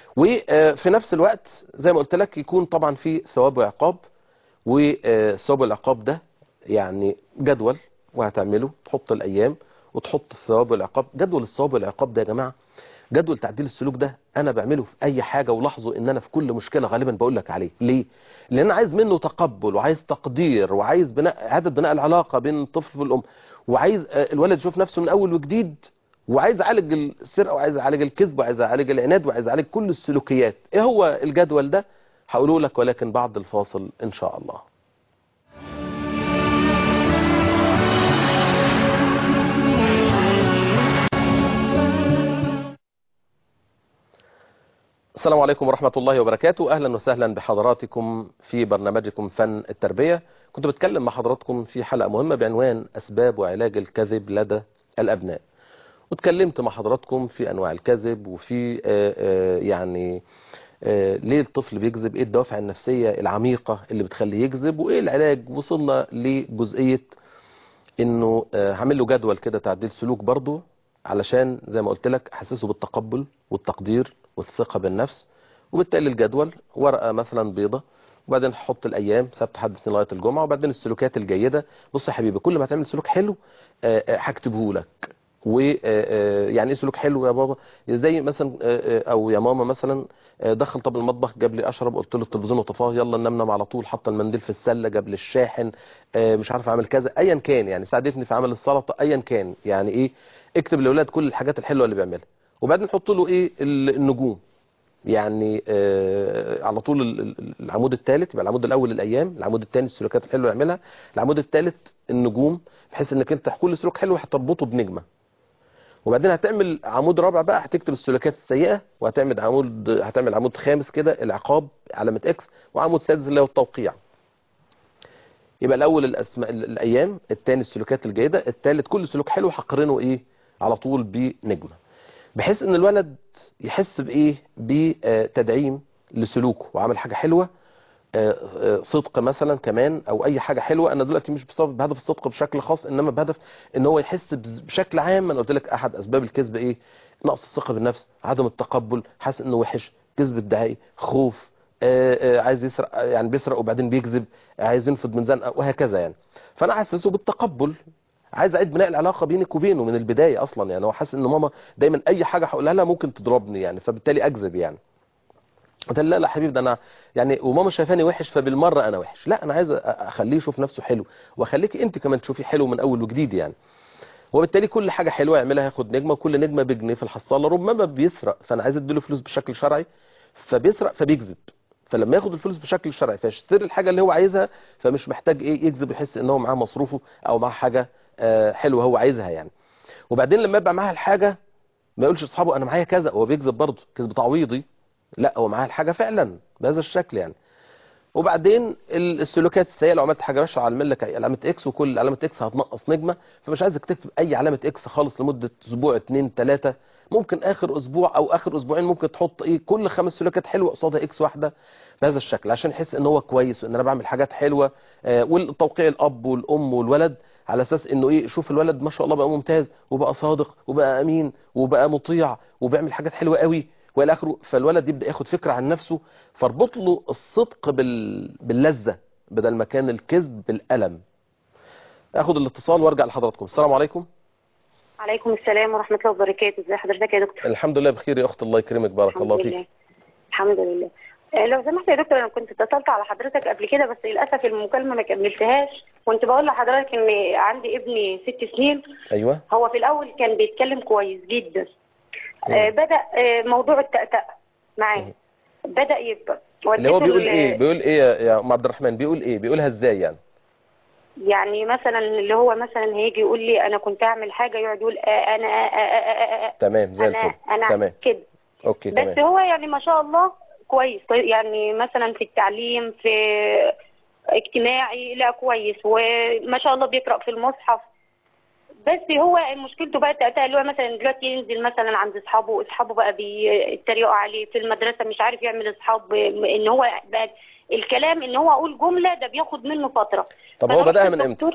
وفي نفس الوقت زي ما قلت لك يكون طبعا في ثواب وعقاب، وثواب العقاب ده يعني جدول وهتعمله، تحط الايام وتحط الثواب والعقاب. جدول الثواب والعقاب ده يا جماعه، جدول تعديل السلوك ده انا بعمله في اي حاجه، ولاحظوا ان انا في كل مشكله غالبا بقول لك عليه. ليه؟ لان انا عايز منه تقبل، وعايز تقدير، وعايز بناء اعاده بناء العلاقه بين الطفل والام، وعايز الولد يشوف نفسه من اول وجديد، وعايز اعالج السرقه، وعايز اعالج الكذب، وعايز اعالج العناد، وعايز اعالج كل السلوكيات. ايه هو الجدول ده؟ هقوله لك ولكن بعد الفاصل ان شاء الله. السلام عليكم ورحمة الله وبركاته. أهلا وسهلا بحضراتكم في برنامجكم فن التربية. كنت بتكلم مع حضراتكم في حلقة مهمة بعنوان أسباب وعلاج الكذب لدى الأبناء، وتكلمت مع حضراتكم في أنواع الكذب، وفي آآ آآ يعني آآ ليه الطفل بيكذب، إيه الدوافع النفسية العميقة اللي بتخليه يكذب، وإيه العلاج. وصلنا لجزئية إنه هعمل له جدول كده تعديل سلوك برضه، علشان زي ما قلت لك أحسسه بالتقبل والتقدير والثقة بالنفس. وبالتالي الجدول ورقة مثلا بيضة، وبعدين هحط الأيام سبت حد اثنين لغاية الجمعة، وبعدين السلوكات الجيدة. بص يا حبيبي، كل ما تعمل سلوك حلو هكتبه لك. ويعني ايه سلوك حلو يا بابا؟ زي مثلا او يا ماما مثلا دخل طب المطبخ جاب لي اشرب، قلت له التلفزيون وطفاه، يلا ننام نام على طول، حط المنديل في السله، جاب لي الشاحن، مش عارف اعمل كذا، ايا كان يعني، ساعدتني في عمل السلطه، ايا كان يعني ايه. اكتب للاولاد كل الحاجات الحلوه اللي بيعملها، وبعدين حط له ايه النجوم يعني. آه على طول العمود الثالث يبقى العمود الاول الايام، العمود الثاني السلوكات الحلوه يعملها، العمود الثالث النجوم، بحيث انك انت كل سلوك حلو هتربطه بنجمه. وبعدين هتعمل عمود رابع بقى، هتكتب السلوكات السيئه، وهتعمل عمود هتعمل عمود خامس كده العقاب علامه اكس، وعمود سادس اللي هو التوقيع. يبقى الاول الاسماء الايام، الثاني السلوكات الجيده، الثالث كل سلوك حلو هقارنه ايه على طول بنجمه، بحيث ان الولد يحس بايه بتدعيم لسلوكه وعمل حاجه حلوه، صدق مثلا كمان، او اي حاجه حلوه. انا دلوقتي مش بصف بهدف الصدق بشكل خاص، انما بهدف ان هو يحس بشكل عام. انا قلت لك احد اسباب الكذب ايه؟ نقص الثقه بالنفس، عدم التقبل، حاسس انه وحش، كذب ادعائي، خوف، آآ آآ عايز يسرق يعني بيسرق وبعدين بيكذب، عايز ينفذ من زنقه، وهكذا يعني. فانا احسسه بالتقبل، عايز اعيد بناء العلاقه بينك وبينه من البدايه اصلا يعني. هو حاسس ان ماما دايما اي حاجه هقولها لها ممكن تضربني يعني، فبالتالي اكذب يعني. قلت له لا لا حبيبي، ده انا يعني وماما شايفاني وحش فبالمره انا وحش، لا انا عايز اخليه يشوف نفسه حلو، واخليك انت كمان تشوفي حلو من اول وجديد يعني. وبالتالي كل حاجه حلوه يعملها ياخد نجمه، وكل نجمه بجنيه في الحصاله. ربما بيسرق، فانا عايز اديله فلوس بشكل شرعي، فبيسرق فبيكذب، فلما ياخد الفلوس بشكل شرعي فيشتري الحاجه اللي هو عايزها، فمش محتاج ايه يكذب يحس ان هو معاه مصروفه او معاه حاجه آه حلوه هو عايزها يعني. وبعدين لما يبقى معاه الحاجه ما يقولش لاصحابه انا معايا كذا، هو بيكذب برضه كذب تعويضي، لا هو معاه الحاجه فعلا بهذا الشكل يعني. وبعدين السلوكيات السيئه، لو عملت حاجه وحشه على لك علامه اكس، وكل علامه اكس هتنقص نجمه، فمش عايزك تكتب اي علامه اكس خالص لمده اسبوع اتنين تلاته، ممكن اخر اسبوع او اخر اسبوعين ممكن تحط ايه كل خمس سلوكيات حلوه قصادها اكس واحده بهذا الشكل، عشان يحس ان هو كويس وان انا بعمل حاجات حلوه. آه والتوقيع الاب والام والولد على اساس انه ايه، شوف الولد ما شاء الله بقى ممتاز وبقى صادق وبقى امين وبقى مطيع وبيعمل حاجات حلوه قوي والى اخره، فالولد يبدا ياخد فكره عن نفسه، فاربط له الصدق بال... باللذه بدل ما كان الكذب بالالم. اخد الاتصال وارجع لحضراتكم. السلام عليكم. عليكم السلام ورحمه الله وبركاته. ازي حضرتك يا دكتور؟ الحمد لله بخير يا اخت، الله يكرمك، بارك الله فيك. الحمد لله. آه لو سمحت يا دكتور، انا كنت اتصلت على حضرتك قبل كده بس للاسف المكالمه ما كملتهاش. كنت بقول لحضرتك ان عندي ابني ست سنين. ايوه. هو في الاول كان بيتكلم كويس جدا. آه بدا آه موضوع التأتأة معاه بدا يكبر. اللي هو بيقول ايه بيقول ايه يا ام عبد الرحمن؟ بيقول ايه؟ بيقولها ازاي يعني؟ يعني مثلا اللي هو مثلا هيجي يقول لي انا كنت اعمل حاجه، يقعد يقول آه انا آه آه آه تمام زي انا الفل. انا تمام كده. اوكي بس تمام. هو يعني ما شاء الله كويس، يعني مثلا في التعليم في اجتماعي لا كويس، وما شاء الله بيقرأ في المصحف. بس هو مشكلته بقى التأتأة، اللي هو مثلا دلوقتي ينزل مثلا عند اصحابه، اصحابه بقى بيتريقوا عليه في المدرسه، مش عارف يعمل اصحاب، ان هو بقى الكلام ان هو اقول جمله ده بياخد منه فتره. طب هو بدأها من امتى؟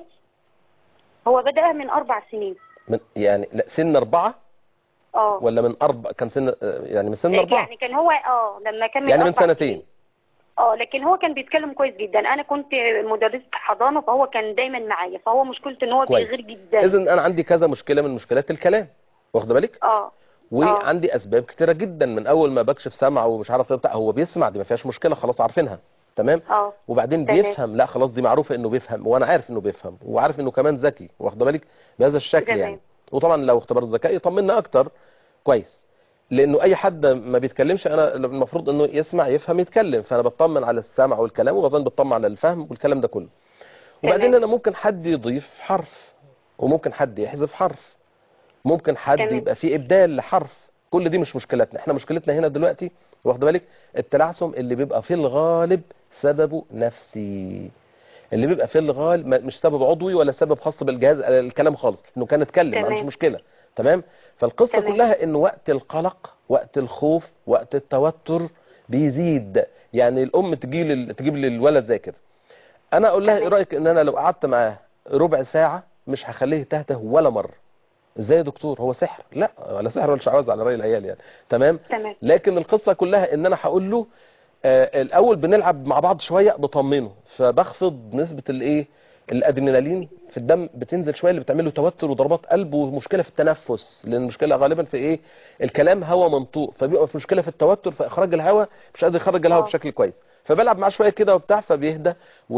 هو بدأها من اربع سنين. من يعني لا سن اربعه؟ اه ولا من اربع كان سن يعني من سن اربعه؟ يعني كان هو اه لما كان من يعني من سنتين سنين. اه لكن هو كان بيتكلم كويس جدا. انا كنت مدرسة حضانة فهو كان دايما معايا، فهو مشكلته ان هو بيغير جدا. اذا انا عندي كذا مشكلة من مشكلات الكلام، واخده بالك؟ اه وعندي اسباب كتيرة جدا، من اول ما بكشف سمع ومش عارف ايه بتاع، هو بيسمع دي ما فيهاش مشكلة خلاص عارفينها تمام. اه وبعدين تمام. بيفهم، لا خلاص دي معروفة انه بيفهم، وانا عارف انه بيفهم وعارف انه كمان ذكي، واخده بالك بهذا الشكل تمام. يعني. وطبعا لو اختبار الذكاء يطمنا اكتر كويس، لانه اي حد ما بيتكلمش انا المفروض انه يسمع يفهم يتكلم، فانا بطمن على السمع والكلام، وبعدين بطمن على الفهم والكلام ده كله. وبعدين تمام. انا ممكن حد يضيف حرف، وممكن حد يحذف حرف، ممكن حد تمام. يبقى فيه ابدال لحرف، كل دي مش مشكلتنا، احنا مشكلتنا هنا دلوقتي واخد بالك التلعثم اللي بيبقى في الغالب سببه نفسي، اللي بيبقى في الغالب مش سبب عضوي ولا سبب خاص بالجهاز الكلام خالص، انه كان اتكلم ما عندوش مشكله تمام. فالقصه تمام. كلها انه وقت القلق وقت الخوف وقت التوتر بيزيد، يعني الام تجي لي تجيب لي الولد زي كده، انا اقول لها ايه رايك ان انا لو قعدت معاه ربع ساعه مش هخليه يتهته ولا مره؟ ازاي يا دكتور هو سحر؟ لا ولا سحر ولا شعوذه على راي العيال يعني تمام. تمام. لكن القصه كلها ان انا هقول له آه الاول بنلعب مع بعض شويه بطمنه، فبخفض نسبه الايه الادرينالين في الدم، بتنزل شويه اللي بتعمل له توتر وضربات قلب ومشكله في التنفس، لان المشكله غالبا في ايه الكلام هواء منطوق، فبيبقى في مشكله في التوتر في اخراج الهواء، مش قادر يخرج الهواء بشكل كويس، فبلعب معاه شويه كده وبتاع فبيهدى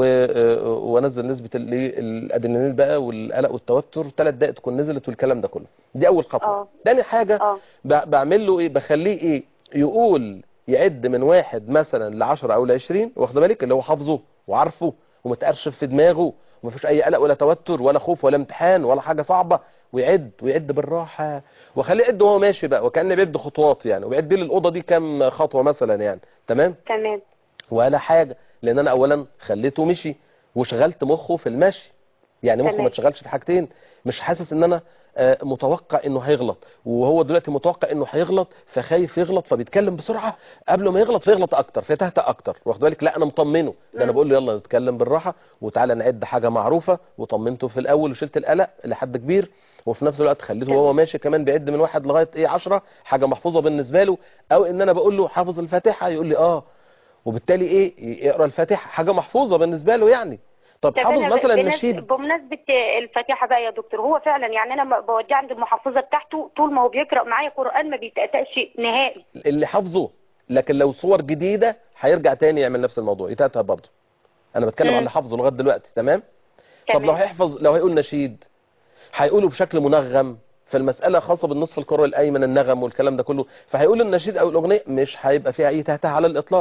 وانزل نسبه الايه الادرينالين بقى والقلق والتوتر، ثلاث دقائق تكون نزلت والكلام ده كله. دي اول خطوه. ثاني حاجه أوه. بعمل له ايه؟ بخليه ايه يقول يعد من واحد مثلا لعشرة او لعشرين، واخد بالك اللي هو حافظه وعارفه ومتقرشف في دماغه ومفيش اي قلق ولا توتر ولا خوف ولا امتحان ولا حاجه صعبه، ويعد ويعد بالراحه، واخليه يعد وهو ماشي بقى وكانه بيعد خطوات يعني، وبيعد لي الاوضه دي كام خطوه مثلا يعني تمام تمام. ولا حاجه، لان انا اولا خليته مشي وشغلت مخه في المشي، يعني مخه ما تشغلش في حاجتين، مش حاسس ان انا متوقع انه هيغلط، وهو دلوقتي متوقع انه هيغلط فخايف يغلط فبيتكلم بسرعه قبل ما يغلط فيغلط اكتر فيتهته اكتر، واخد بالك؟ لا انا مطمنه، ده انا بقول له يلا نتكلم بالراحه وتعالى نعد حاجه معروفه، وطمنته في الاول وشلت القلق لحد كبير، وفي نفس الوقت خليته وهو ماشي كمان بيعد من واحد لغايه ايه عشرة، حاجه محفوظه بالنسبه له، او ان انا بقول له حافظ الفاتحه يقول لي اه، وبالتالي ايه يقرا الفاتحه حاجه محفوظه بالنسبه له يعني. طب حافظ مثلا النشيد. بمناسبه الفاتحه بقى يا دكتور، هو فعلا يعني انا بوديه عند المحفظه بتاعته طول ما هو بيقرا معايا قران ما بيتأتأش نهائي اللي حافظه، لكن لو صور جديده هيرجع تاني يعمل نفس الموضوع يتأتأ برضه. انا بتكلم على اللي حافظه لغايه دلوقتي تمام. طب لو هيحفظ لو هيقول نشيد هيقوله بشكل منغم، فالمساله خاصه بالنصف الكروي الايمن النغم والكلام ده كله، فهيقول النشيد او الاغنيه مش هيبقى فيها اي تهته على الاطلاق،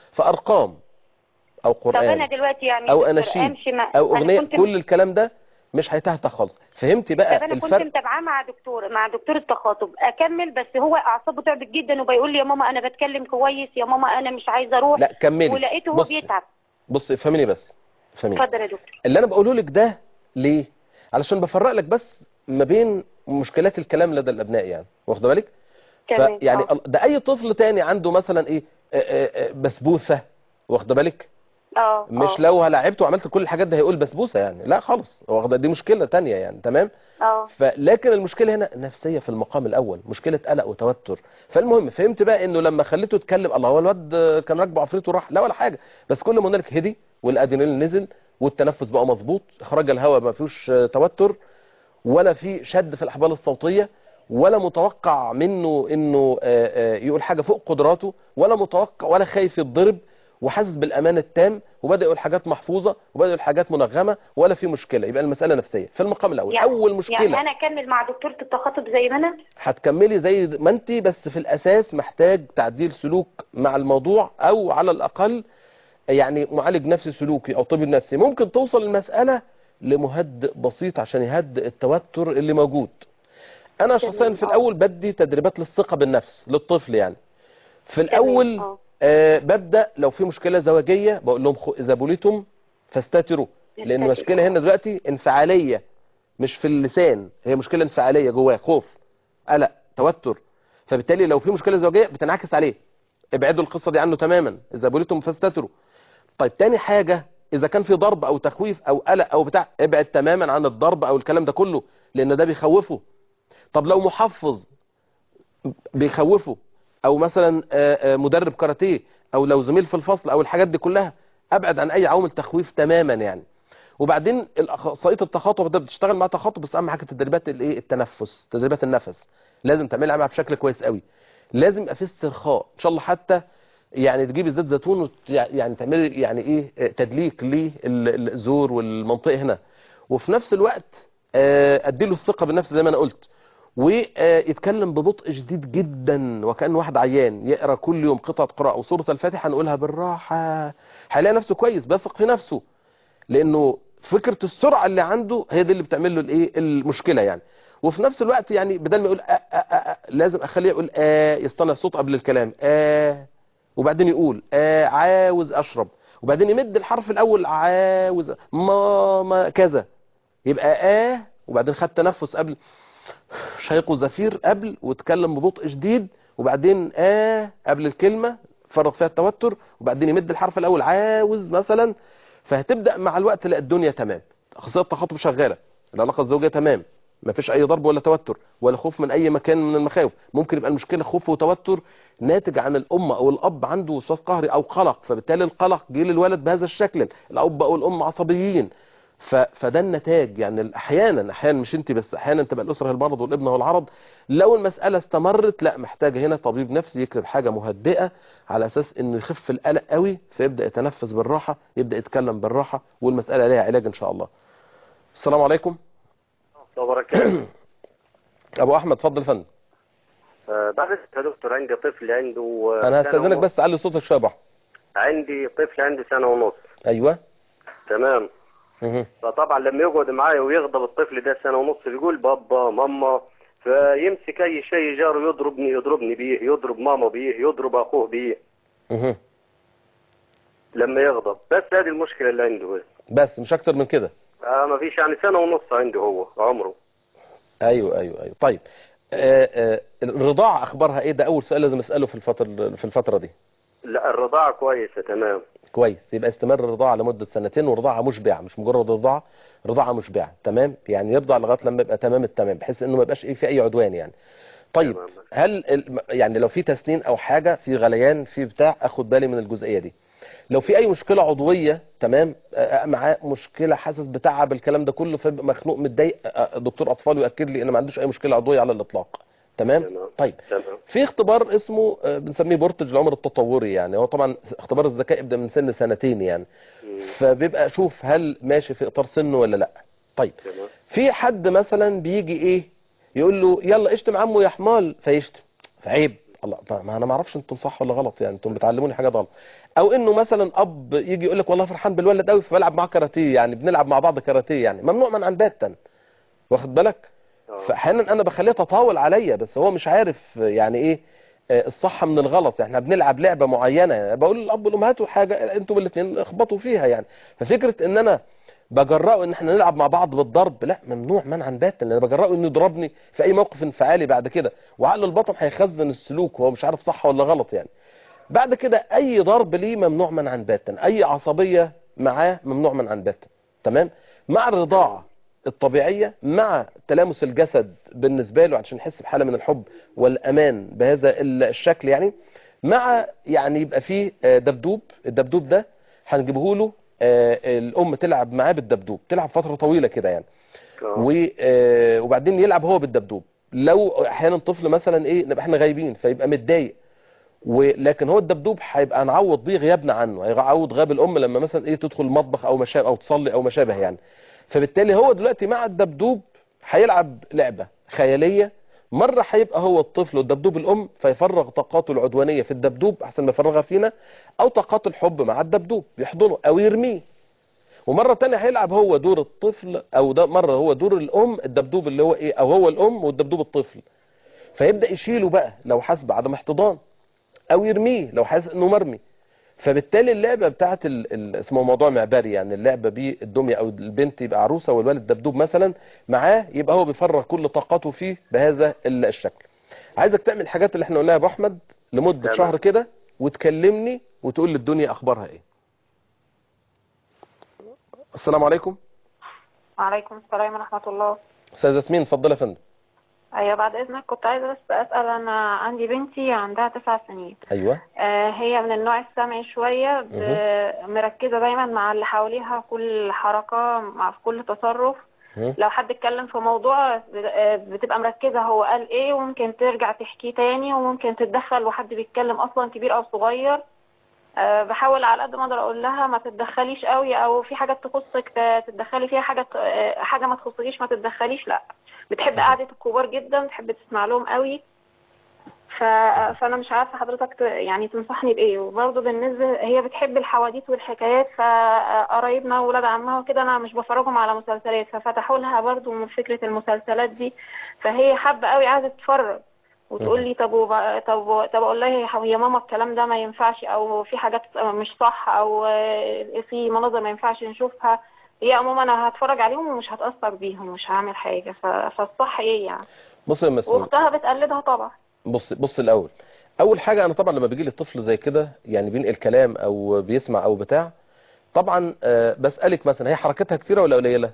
فارقام او طب انا قرآن دلوقتي يعني او دكتور اناشيد امشي مع او انا اغنية، كنت كل الكلام ده مش هيتهته خالص. فهمتي طب بقى انا كنت الفرق؟ متابعاه مع دكتور مع دكتور التخاطب اكمل، بس هو اعصابه تعبت جدا وبيقول لي يا ماما انا بتكلم كويس، يا ماما انا مش عايزه اروح. لا كملي. ولقيته هو بصي بيتعب. بصي افهميني بس، افهميني اتفضل يا دكتور. اللي انا بقوله لك ده ليه. علشان بفرق لك بس ما بين مشكلات الكلام لدى الابناء، يعني واخده بالك. تمام فيعني اه ده اي طفل تاني عنده مثلا ايه، آه، آه، آه، بسبوسه، واخده بالك. اه مش اه لو لعبت وعملت كل الحاجات ده هيقول بسبوسه يعني، لا خالص، واخده دي مشكله تانية يعني. تمام. اه فلكن المشكله هنا نفسيه في المقام الاول، مشكله قلق وتوتر. فالمهم فهمت بقى انه لما خليته يتكلم، الله هو الواد كان راكبه عفريت وراح، لا ولا حاجه، بس كل ما هنالك هدي والادرينالين نزل والتنفس بقى مظبوط، اخراج الهواء ما فيهوش آه، توتر، ولا في شد في الاحبال الصوتيه، ولا متوقع منه انه آه، آه، يقول حاجه فوق قدراته، ولا متوقع ولا خايف يتضرب، وحاسس بالامان التام، وبدا يقول حاجات محفوظه، وبدا يقول حاجات منغمه، ولا في مشكله. يبقى المساله نفسيه في المقام الاول. يعني اول يعني مشكله انا اكمل مع دكتورة التخاطب زي ما انا. هتكملي زي ما انت، بس في الاساس محتاج تعديل سلوك مع الموضوع، او على الاقل يعني معالج نفسي سلوكي او طبيب نفسي. ممكن توصل المساله لمهدئ بسيط عشان يهدئ التوتر اللي موجود. انا شخصيا تمام في اه الاول بدي تدريبات للثقه بالنفس للطفل يعني. في تمام الاول اه آه ببدا لو في مشكله زواجيه بقول لهم خ- اذا بليتم فاستتروا، لان نستتر المشكله اه هنا دلوقتي انفعاليه، مش في اللسان، هي مشكله انفعاليه جواه، خوف، قلق، توتر. فبالتالي لو في مشكله زوجيه بتنعكس عليه، ابعدوا القصه دي عنه تماما، اذا بليتم فاستتروا. طيب تاني حاجه، اذا كان في ضرب او تخويف او قلق او بتاع، ابعد تماما عن الضرب او الكلام ده كله، لان ده بيخوفه. طب لو محفظ بيخوفه، او مثلا آه، آه، مدرب كاراتيه، او لو زميل في الفصل، او الحاجات دي كلها، ابعد عن اي عوامل تخويف تماما يعني. وبعدين اخصائيه التخاطب ده بتشتغل مع تخاطب، بس اهم حاجه تدريبات الايه، التنفس، تدريبات النفس لازم تعملها معاها بشكل كويس قوي. لازم يبقى في استرخاء ان شاء الله، حتى يعني تجيبي زيت زيتون وت... يعني تعملي يعني ايه آه، تدليك للزور والمنطقه هنا. وفي نفس الوقت آه، اديله الثقه بالنفس زي ما انا قلت، ويتكلم ببطء شديد جدا وكأنه واحد عيان، يقرأ كل يوم قطعة قراءة وسورة الفاتحة نقولها بالراحة، هيلاقي نفسه كويس بيثق في نفسه، لأنه فكرة السرعة اللي عنده هي دي اللي بتعمل له الايه المشكلة يعني. وفي نفس الوقت يعني بدل ما يقول آه آه آه آه لازم اخليه يقول آه، يصطنع صوت قبل الكلام، آه، وبعدين يقول آه عاوز اشرب، وبعدين يمد الحرف الاول عاوز ماما كذا، يبقى آه، وبعدين خد تنفس قبل، شيق وزفير قبل، واتكلم ببطء شديد، وبعدين آه قبل الكلمة فرغ فيها التوتر، وبعدين يمد الحرف الأول عاوز مثلا. فهتبدأ مع الوقت تلاقي الدنيا تمام، أخصائية التخاطب شغالة، العلاقة الزوجية تمام، ما فيش أي ضرب ولا توتر ولا خوف من أي مكان من المخاوف. ممكن يبقى المشكلة خوف وتوتر ناتج عن الأم أو الأب عنده وسواس قهري أو قلق، فبالتالي القلق جه للولد بهذا الشكل، الأب أو الأم عصبيين. ف... فده النتاج يعني. احيانا احيانا مش انت بس، احيانا تبقى الاسره هي المرض والابن هو العرض. لو المساله استمرت، لا محتاجه هنا طبيب نفسي يكتب حاجه مهدئه على اساس انه يخف القلق قوي، فيبدا يتنفس بالراحه، يبدا يتكلم بالراحه، والمساله ليها علاج ان شاء الله. السلام عليكم. وبركاته. ابو احمد اتفضل يا فندم. آه، بعد يا دكتور عندي طفل عنده آه، انا سنة هستاذنك ونص. بس علي صوتك شويه يا ابو احمد. عندي طفل عنده سنة ونص. ايوه. تمام. مه. فطبعا لما يقعد معايا ويغضب الطفل ده سنة ونص بيقول بابا ماما، فيمسك اي شيء جاره يضربني يضربني بيه، يضرب ماما بيه، يضرب اخوه بيه مه. لما يغضب. بس هذه المشكلة اللي عنده بس. بس مش اكتر من كده. آه ما فيش يعني سنة ونص عنده هو عمره. ايوه ايوه ايوه. طيب آه آه الرضاعه اخبارها ايه؟ ده اول سؤال لازم اساله في الفتره في الفتره دي. لا الرضاعة كويسة تمام. كويس، يبقى استمر الرضاعة لمدة سنتين، ورضاعة مشبعة، مش مجرد رضاعة، رضاعة مشبعة. تمام، يعني يرضع لغاية لما يبقى تمام التمام، بحيث انه ما يبقاش ايه في اي عدوان يعني. طيب تمام. هل ال- يعني لو في تسنين او حاجة، في غليان، في بتاع، اخد بالي من الجزئية دي. لو في اي مشكلة عضوية، تمام، آه، معاه مشكلة، حاسس بتعب، الكلام ده كله، فيبقى مخنوق متضايق، آه، دكتور اطفال يؤكد لي ان ما عندوش اي مشكلة عضوية على الاطلاق. تمام. تمام. طيب تمام. في اختبار اسمه آه، بنسميه بورتج العمر التطوري، يعني هو طبعا اختبار الذكاء يبدا من سن سنتين يعني. مم. فبيبقى شوف هل ماشي في اطار سنه ولا لا. طيب تمام. في حد مثلا بيجي ايه، يقول له يلا اشتم عمو يا حمال، فيشتم، فعيب، الله، ما انا ما اعرفش انتم صح ولا غلط، يعني انتم بتعلموني حاجه غلط. او انه مثلا اب يجي يقول لك والله فرحان بالولد قوي فبلعب معاه كاراتيه، يعني بنلعب مع بعض كاراتيه، يعني ممنوع منعا باتا، واخد بالك؟ اه. فاحيانا انا بخليه تطاول عليا، بس هو مش عارف يعني ايه آه، الصح من الغلط. احنا بنلعب لعبه معينه، يعني بقول للاب والام هاتوا حاجه انتم الاثنين اخبطوا فيها يعني. ففكره ان انا بجرأه ان احنا نلعب مع بعض بالضرب، لا، ممنوع منعا باتا، لان انا بجرأه انه يضربني في اي موقف انفعالي بعد كده، وعقل البطن هيخزن السلوك وهو مش عارف صح ولا غلط يعني. بعد كده اي ضرب ليه ممنوع منعا باتا، اي عصبيه معاه ممنوع منعا باتا. تمام. مع الرضاعه الطبيعيه، مع تلامس الجسد بالنسبه له عشان يحس بحاله من الحب والامان بهذا الشكل يعني، مع يعني يبقى فيه آه، دبدوب. الدبدوب ده هنجيبه له، آه، الام تلعب معاه بالدبدوب، تلعب فتره طويله كده يعني، اه. و- آه، وبعدين يلعب هو بالدبدوب. لو احيانا طفل مثلا ايه نبقى احنا غايبين فيبقى متضايق، ولكن هو الدبدوب هيبقى نعوض بيه غيابنا عنه، هيعوض غياب الام لما مثلا ايه تدخل المطبخ او مشابه او تصلي او مشابه يعني. فبالتالي هو دلوقتي مع الدبدوب هيلعب لعبه خياليه، مره هيبقى هو الطفل والدبدوب الام فيفرغ طاقاته العدوانيه في الدبدوب احسن ما يفرغها فينا، او طاقات الحب مع الدبدوب يحضنه او يرميه. ومره تانية هيلعب هو دور الطفل، او ده مره هو دور الام الدبدوب اللي هو ايه، او هو الام والدبدوب الطفل، فيبدا يشيله بقى لو حس بعدم احتضان، او يرميه لو حاسس انه مرمي. فبالتالي اللعبه بتاعت ال... ال... اسمه موضوع معبري، يعني اللعبه بالدميه، او البنت يبقى عروسه والولد دبدوب مثلا معاه، يبقى هو بيفرغ كل طاقته فيه بهذا ال- الشكل. عايزك تعمل الحاجات اللي احنا قلناها يا ابو احمد لمده تمام. شهر كده، وتكلمني وتقول لي الدنيا اخبارها ايه. السلام عليكم. وعليكم السلام ورحمة الله. استاذ ياسمين، اتفضل يا فندم. أيوة، بعد إذنك كنت عايزة بس أسأل، أنا عندي بنتي عندها تسع سنين. ايوه. آه هي من النوع السمعي شوية، ب- مه. مركزة دايما مع اللي حواليها، كل حركة مع في كل تصرف. مه. لو حد اتكلم في موضوع ب- آه، بتبقى مركزة هو قال ايه، وممكن ترجع تحكيه تاني، وممكن تتدخل وحد بيتكلم أصلا كبير أو صغير. أه بحاول على قد ما اقدر اقول لها ما تتدخليش قوي، او في حاجات تخصك ت- تتدخلي فيها، حاجه ت- آه، حاجه ما تخصكيش ما تتدخليش. لا، بتحب قعده الكبار جدا، بتحب تسمع لهم قوي. ف... فانا مش عارفه حضرتك ت... يعني تنصحني بايه. وبرضه بالنسبه هي بتحب الحواديت والحكايات، فقرايبنا وولاد عمها وكده انا مش بفرجهم على مسلسلات، ففتحوا لها برضه من فكره المسلسلات دي، فهي حابه قوي عايزه تتفرج. وتقول لي طب وب... طب طب اقول لها يا ماما الكلام ده ما ينفعش، او في حاجات مش صح، او في مناظر ما ينفعش نشوفها. هي عموما انا هتفرج عليهم ومش هتاثر بيهم، مش هعمل حاجه. ف... فالصح ايه يعني؟ بص يا مسمين، واختها بتقلدها طبعا. بص بص الاول، اول حاجه انا طبعا لما بيجي لي طفل زي كده يعني بينقل كلام او بيسمع او بتاع، طبعا آه، بسالك مثلا هي حركتها كتيره ولا قليله؟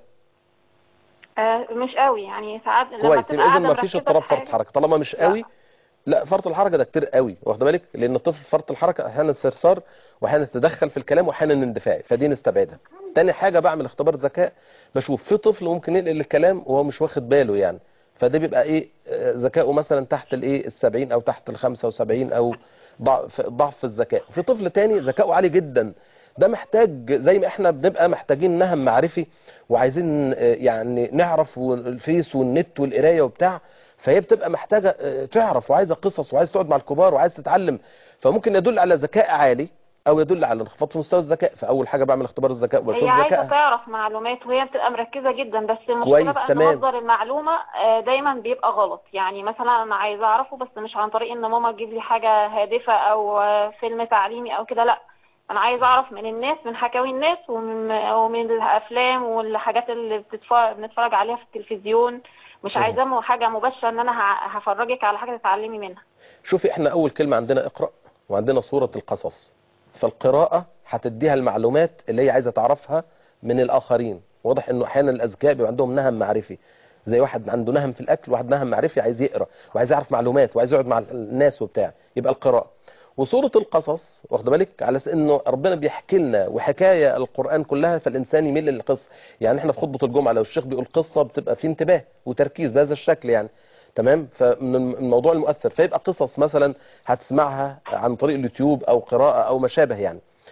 آه مش قوي يعني، ساعات لما كويس، بتبقى يبقى اذا قاعده ما فيش مركزه في اضطراب فرط حاجه. حركه طالما مش لا. قوي. لا، فرط الحركه ده كتير قوي، واخد بالك؟ لان الطفل فرط الحركه احيانا استرسال، واحيانا تدخل في الكلام، واحيانا اندفاعي، فدي نستبعدها. تاني حاجه بعمل اختبار ذكاء، بشوف في طفل ممكن ينقل الكلام وهو مش واخد باله يعني، فده بيبقى ايه آه، ذكائه مثلا تحت الايه السبعين او تحت الخمسة وسبعين، او ضعف ضعف في الذكاء. في طفل تاني ذكائه عالي جدا، ده محتاج زي ما احنا بنبقى محتاجين نهم معرفي وعايزين آه، يعني نعرف الفيس والنت والقرايه وبتاع، فهي بتبقى محتاجه آه، تعرف، وعايزه قصص، وعايزه تقعد مع الكبار، وعايزه تتعلم. فممكن يدل على ذكاء عالي او يدل على انخفاض في مستوى الذكاء. فاول حاجه بعمل اختبار الذكاء هي وبشوف عايزه ذكائها. تعرف معلومات وهي بتبقى مركزه جدا، بس المشكله كويس، بقى ان تمام. مصدر المعلومه آه، دايما بيبقى غلط. يعني مثلا انا عايزه اعرفه بس مش عن طريق ان ماما تجيب لي حاجه هادفه او آه، فيلم تعليمي او كده، لا، انا عايزه اعرف من الناس، من حكاوي الناس، ومن ومن الافلام والحاجات اللي بتتفرج بنتفرج عليها في التلفزيون. مش عايزاه حاجه مباشره ان انا ه- هفرجك على حاجه تتعلمي منها. شوفي، احنا اول كلمه عندنا اقرا، وعندنا سوره القصص. فالقراءه هتديها المعلومات اللي هي عايزه تعرفها من الاخرين. واضح انه احيانا الاذكياء بيبقى عندهم نهم معرفي، زي واحد عنده نهم في الاكل، واحد نهم معرفي عايز يقرا وعايز يعرف معلومات وعايز يقعد مع الناس وبتاع، يبقى القراءه. وسوره القصص واخد بالك على اساس انه ربنا بيحكي لنا، وحكايه القران كلها فالانسان يميل للقصه. يعني احنا في خطبه الجمعه لو الشيخ بيقول قصه بتبقى في انتباه وتركيز بهذا الشكل يعني، تمام. فمن الموضوع المؤثر فيبقى قصص مثلا هتسمعها عن طريق اليوتيوب او قراءه او ما شابه يعني.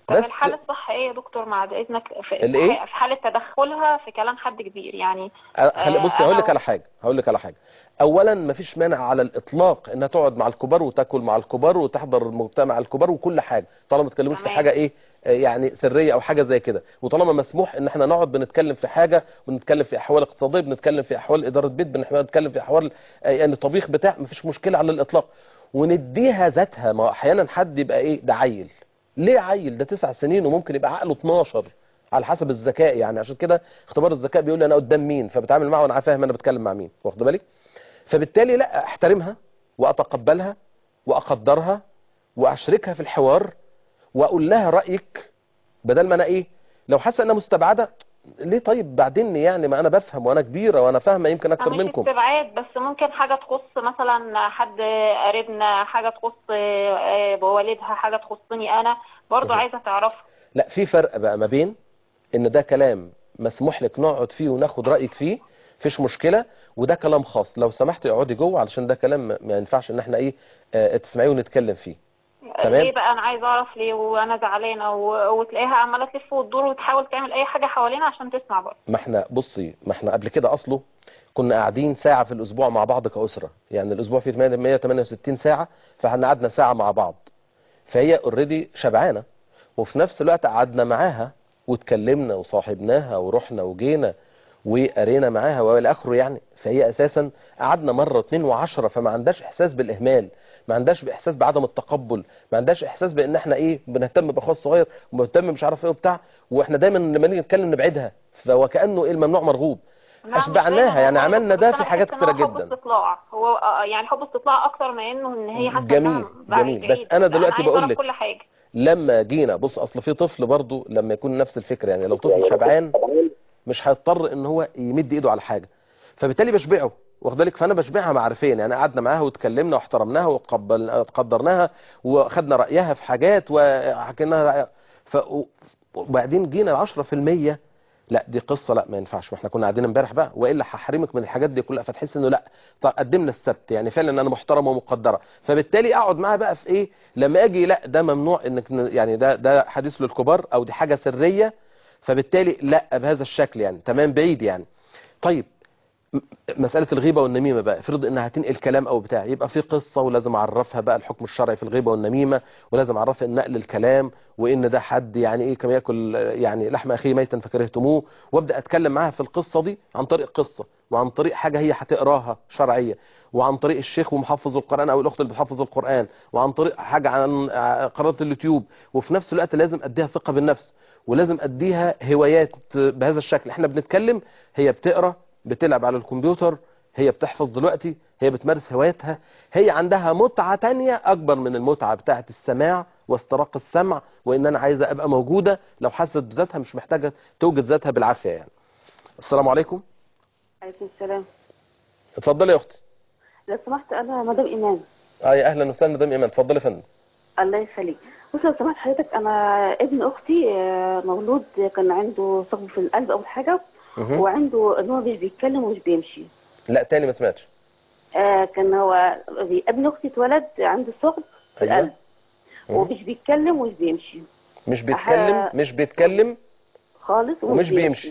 طب بس الحل الصح ايه يا دكتور بعد اذنك في الايه في حاله تدخلها في كلام حد كبير يعني؟ خلي آه بصي هقول انا لك على حاجه هقول لك على حاجه اولا مفيش مانع على الاطلاق انها تقعد مع الكبار وتاكل مع الكبار وتحضر المجتمع الكبار وكل حاجه طالما ما تتكلموش في حاجه تمام. ايه آه، يعني سريه او حاجه زي كده، وطالما مسموح ان احنا نقعد بنتكلم في حاجه، بنتكلم في احوال اقتصاديه، بنتكلم في احوال اداره بيت، بنتكلم في احوال آه، يعني طبيخ بتاع، مفيش مشكله على الاطلاق، ونديها ذاتها. ما هو احيانا حد يبقى ايه ده عيل، ليه عيل؟ ده تسع سنين وممكن يبقى عقله اتناشر على حسب الذكاء يعني. عشان كده اختبار الذكاء بيقول لي انا قدام مين، فبتعامل معه وانا فاهم انا بتكلم مع مين، واخد بالك؟ فبالتالي لا، احترمها واتقبلها واقدرها واشركها في الحوار واقول لها رايك، بدل ما انا ايه لو حاسه انها مستبعده ليه؟ طيب بعدين يعني ما انا بفهم وانا كبيره وانا فاهمه يمكن اكتر مش منكم. استبعاد، بس ممكن حاجه تخص مثلا حد قريبنا، حاجه تخص آه، بوالدها، حاجه تخصني انا برضو مهم. عايزه تعرفها. لا، في فرق بقى ما بين ان ده كلام مسموح لك نقعد فيه وناخد رايك فيه، مفيش مشكله، وده كلام خاص لو سمحتي اقعدي جوه، علشان ده كلام ما ما ينفعش ان احنا ايه آه، تسمعيه ونتكلم فيه. تمام. ليه بقى؟ انا عايزه اعرف ليه وانا زعلانه و- وتلاقيها عماله تلف وتدور وتحاول تعمل اي حاجه حوالينا عشان تسمع برضه. ما احنا بصي، ما احنا قبل كده اصله كنا قاعدين ساعه في الاسبوع مع بعض كاسره، يعني الاسبوع فيه مية وتمانية وستين ساعه، فاحنا قعدنا ساعه مع بعض، فهي اوريدي شبعانه، وفي نفس الوقت قعدنا معاها واتكلمنا وصاحبناها ورحنا وجينا وقرينا معاها والى اخره يعني. فهي اساسا قعدنا مره اتنين وعشرة، فما عندهاش احساس بالاهمال، ما عندهاش احساس بعدم التقبل، ما عندهاش احساس بان احنا ايه بنهتم باخوها الصغير ومهتم مش عارف ايه وبتاع، واحنا دايما لما نيجي نتكلم نبعدها، فوكانه ايه الممنوع مرغوب. لا مش اشبعناها دايما يعني، والله يا عملنا دكتور، ده بس في انا حاجات بحس ان كتيره هو حب جدا. استطلاع، هو آه، يعني حب استطلاع اكتر ما انه ان هي حاسه جميل انها بعيد جميل، بس بعيد. انا لا انا دلوقتي عايزه بقول اعرف لك كل حاجه. لما جينا بص، اصل في طفل برضه لما يكون نفس الفكره، يعني لو طفل شبعان مش هيضطر ان هو يمد ايده على حاجه، فبالتالي بشبعه، واخد بالك؟ فانا بشبعها معرفيا، يعني قعدنا معاها واتكلمنا واحترمناها وقدرناها واخدنا رايها في حاجات وحكينا رايها، ف وبعدين جينا ال عشرة في المية، لا دي قصه، لا ما ينفعش، ما احنا كنا قاعدين امبارح بقى والا هحرمك من الحاجات دي كلها، فتحس انه لا، طب قدمنا السبت يعني فعلا انا محترمه ومقدره، فبالتالي اقعد معاها بقى في ايه لما اجي لا ده ممنوع انك يعني ده ده حديث للكبار او دي حاجه سريه، فبالتالي لا بهذا الشكل يعني تمام بعيد يعني. طيب م- مسألة الغيبة والنميمة بقى، افرض انها هتنقل كلام او بتاع، يبقى في قصة ولازم اعرفها بقى الحكم الشرعي في الغيبة والنميمة، ولازم اعرفها ان نقل الكلام وان ده حد يعني ايه كما ياكل يعني لحم اخيه ميتا فكرهتموه، وابدا اتكلم معاها في القصة دي عن طريق قصة وعن طريق حاجة هي هتقراها شرعية، وعن طريق الشيخ ومحفظ القرآن او الاخت اللي بتحفظ القرآن، وعن طريق حاجة عن قناة اليوتيوب، وفي نفس الوقت لازم اديها ثقة بالنفس، ولازم اديها هوايات بهذا الشكل. احنا بنتكلم، هي بتقرا، بتلعب على الكمبيوتر، هي بتحفظ دلوقتي، هي بتمارس هواياتها، هي عندها متعة تانية أكبر من المتعة بتاعة السماع واستراق السمع، وإن أنا عايزة أبقى موجودة، لو حست بذاتها مش محتاجة توجد ذاتها بالعافية يعني. السلام عليكم. عليكم السلام. اتفضلي يا أختي. لو سمحت انا مدام ايمان. اه يا أهلا وسهلا مدام إيمان، اتفضلي يا فندم. الله يخليك. بص لو سمحت حضرتك، انا ابن اختي آه، مولود كان عنده ثقب في القلب اول حاجه، مهم. وعنده ان هو مش بيتكلم ومش بيمشي. لا تاني ما سمعتش. آه كان هو بي- ابن اختي اتولد عنده ثقب في أيوة. القلب مم. ومش بيتكلم ومش بيمشي مش بيتكلم أح- مش بيتكلم خالص ومش ومش بيمشي.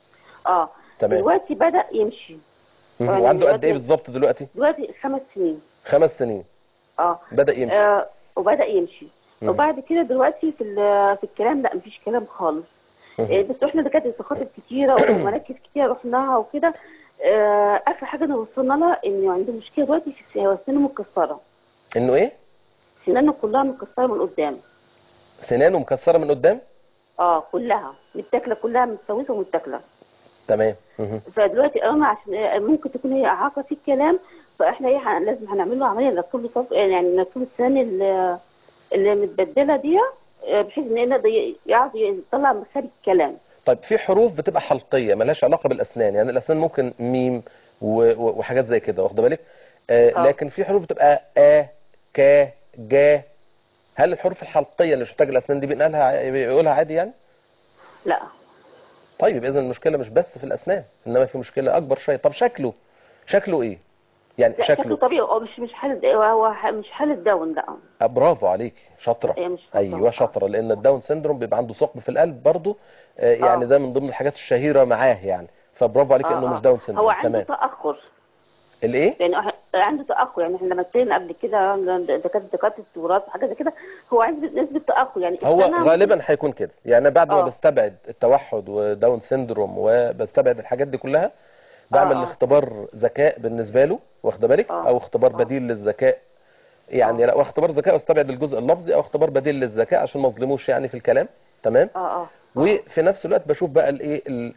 اه تمام. دلوقتي بدأ يمشي. مهم. يعني وعنده قد دلوقتي- إيه بالظبط دلوقتي؟ دلوقتي خمس سنين. خمس سنين. اه بدأ يمشي. آه، وبدأ يمشي. مم. وبعد كده دلوقتي في ال- في الكلام لا مفيش كلام خالص. مم. آه، بس احنا دكاتره تخاطب كتيره ومراكز كتيره رحناها وكده. آه، اخر حاجه انا وصلنا لها انه عنده مشكله دلوقتي في الس- هو سنانه متكسره. إنه إيه؟ سنانه كلها متكسره من قدام. سنانه مكسرة من قدام؟ اه كلها متاكله، كلها متسوسه ومتاكله. تمام. مهم. فدلوقتي انا عشان آه، ممكن تكون هي اعاقه في الكلام، فاحنا ايه هن- لازم هنعمل له عمليه نركب له صف، يعني نركب السنان اللي اللي متبدله دي، آه، بحيث ان يقدر يعرف يطلع مخارج الكلام. طيب في حروف بتبقى حلقية ملهاش علاقة بالأسنان، يعني الأسنان ممكن ميم و- و- وحاجات زي كده، واخده بالك؟ آه آه. لكن في حروف بتبقى آ ك جا، هل الحروف الحلقية اللي مش محتاجة الأسنان دي بينقلها ع- بيقولها عادي يعني؟ لا طيب إذا المشكلة مش بس في الأسنان، إنما في مشكلة أكبر شوية. طب شكله شكله إيه؟ يعني لا، شكله شكله طبيعي، هو مش مش حالة، هو ح- مش حالة داون، لا. آه، برافو عليك، شاطره. هي مش شاطرة. ايوه شاطره، لان الداون سيندروم بيبقى عنده ثقب في القلب برضه، آه، يعني آه. ده من ضمن الحاجات الشهيره معاه يعني. فبرافو عليك اه انه مش اه داون هو سيندروم. عنده تمام. تأخر، الايه؟ يعني إح- عنده تأخر، يعني احنا لما اتكلمنا قبل كده دكاترة دكاترة الوراثة وحاجة زي كده، هو عنده نسبة تأخر، يعني هو السنة غالبا ممكن. هيكون كده، يعني بعد ما اه بستبعد التوحد وداون سيندروم وبستبعد الحاجات دي كلها، اه بعمل اه اختبار ذكاء بالنسبه له، واخد بالك، اه او اختبار اه بديل للذكاء. يعني اه لا، واختبار ذكاء واستبعد الجزء اللفظي، او اختبار بديل للذكاء عشان ما اظلموش يعني في الكلام. تمام. اه اه اه وفي نفس الوقت بشوف بقى الايه ال-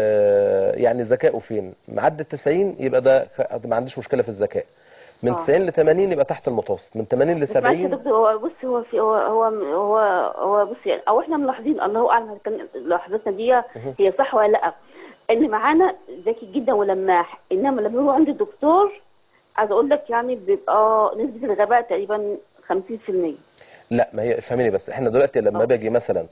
ال- يعني ذكائه فين. معدي ال تسعين يبقى ده خ- ما عنديش مشكله في الذكاء. من اه تسعين ل ثمانين يبقى تحت المتوسط. من ثمانين ل بس معلش يا سبعين دكتور، هو بص، هو في هو هو هو, هو بص، يعني او احنا ملاحظين، الله اعلم كان لاحظتنا دي هي صح ولا لا، ان معانا ذكي جدا ولماح، انما لما هو عند الدكتور عايز اقول لك يعني بيبقى نسبة الغباء تقريبا خمسين في المية. لا، ما هي فهميني بس، احنا دلوقتي لما اه باجي مثلا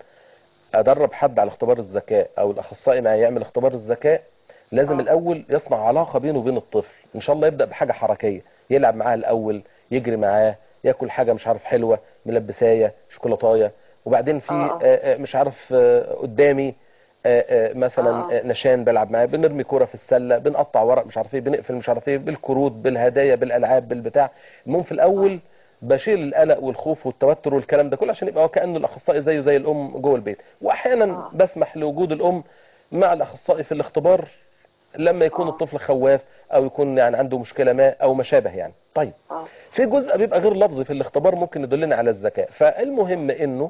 ادرب حد على اختبار الذكاء، او الاخصائي معايا يعمل اختبار الذكاء، لازم اه الاول يصنع علاقه بينه وبين الطفل. ان شاء الله يبدا بحاجه حركيه، يلعب معاه الاول، يجري معاه، ياكل حاجه مش عارف حلوه، ملبسايه، شوكولاتايه، وبعدين اه في اه آه، آه، مش عارف آه، قدامي آه، آه، مثلا اه آه، نشان بلعب معاه، بنرمي كوره في السله، بنقطع ورق مش عارف ايه، بنقفل مش عارف ايه، بالكروت، بالهدايا، بالالعاب، بالبتاع. المهم في اه الاول بشيل القلق والخوف والتوتر والكلام ده كله، عشان يبقى كأنه الاخصائي زيه زي الام جوه البيت. واحيانا اه بسمح لوجود الام مع الاخصائي في الاختبار لما يكون اه الطفل خواف، او يكون يعني عنده مشكله ما او ما شابه يعني. طيب، اه في جزء بيبقى غير لفظي في الاختبار ممكن يدلنا على الذكاء. فالمهم انه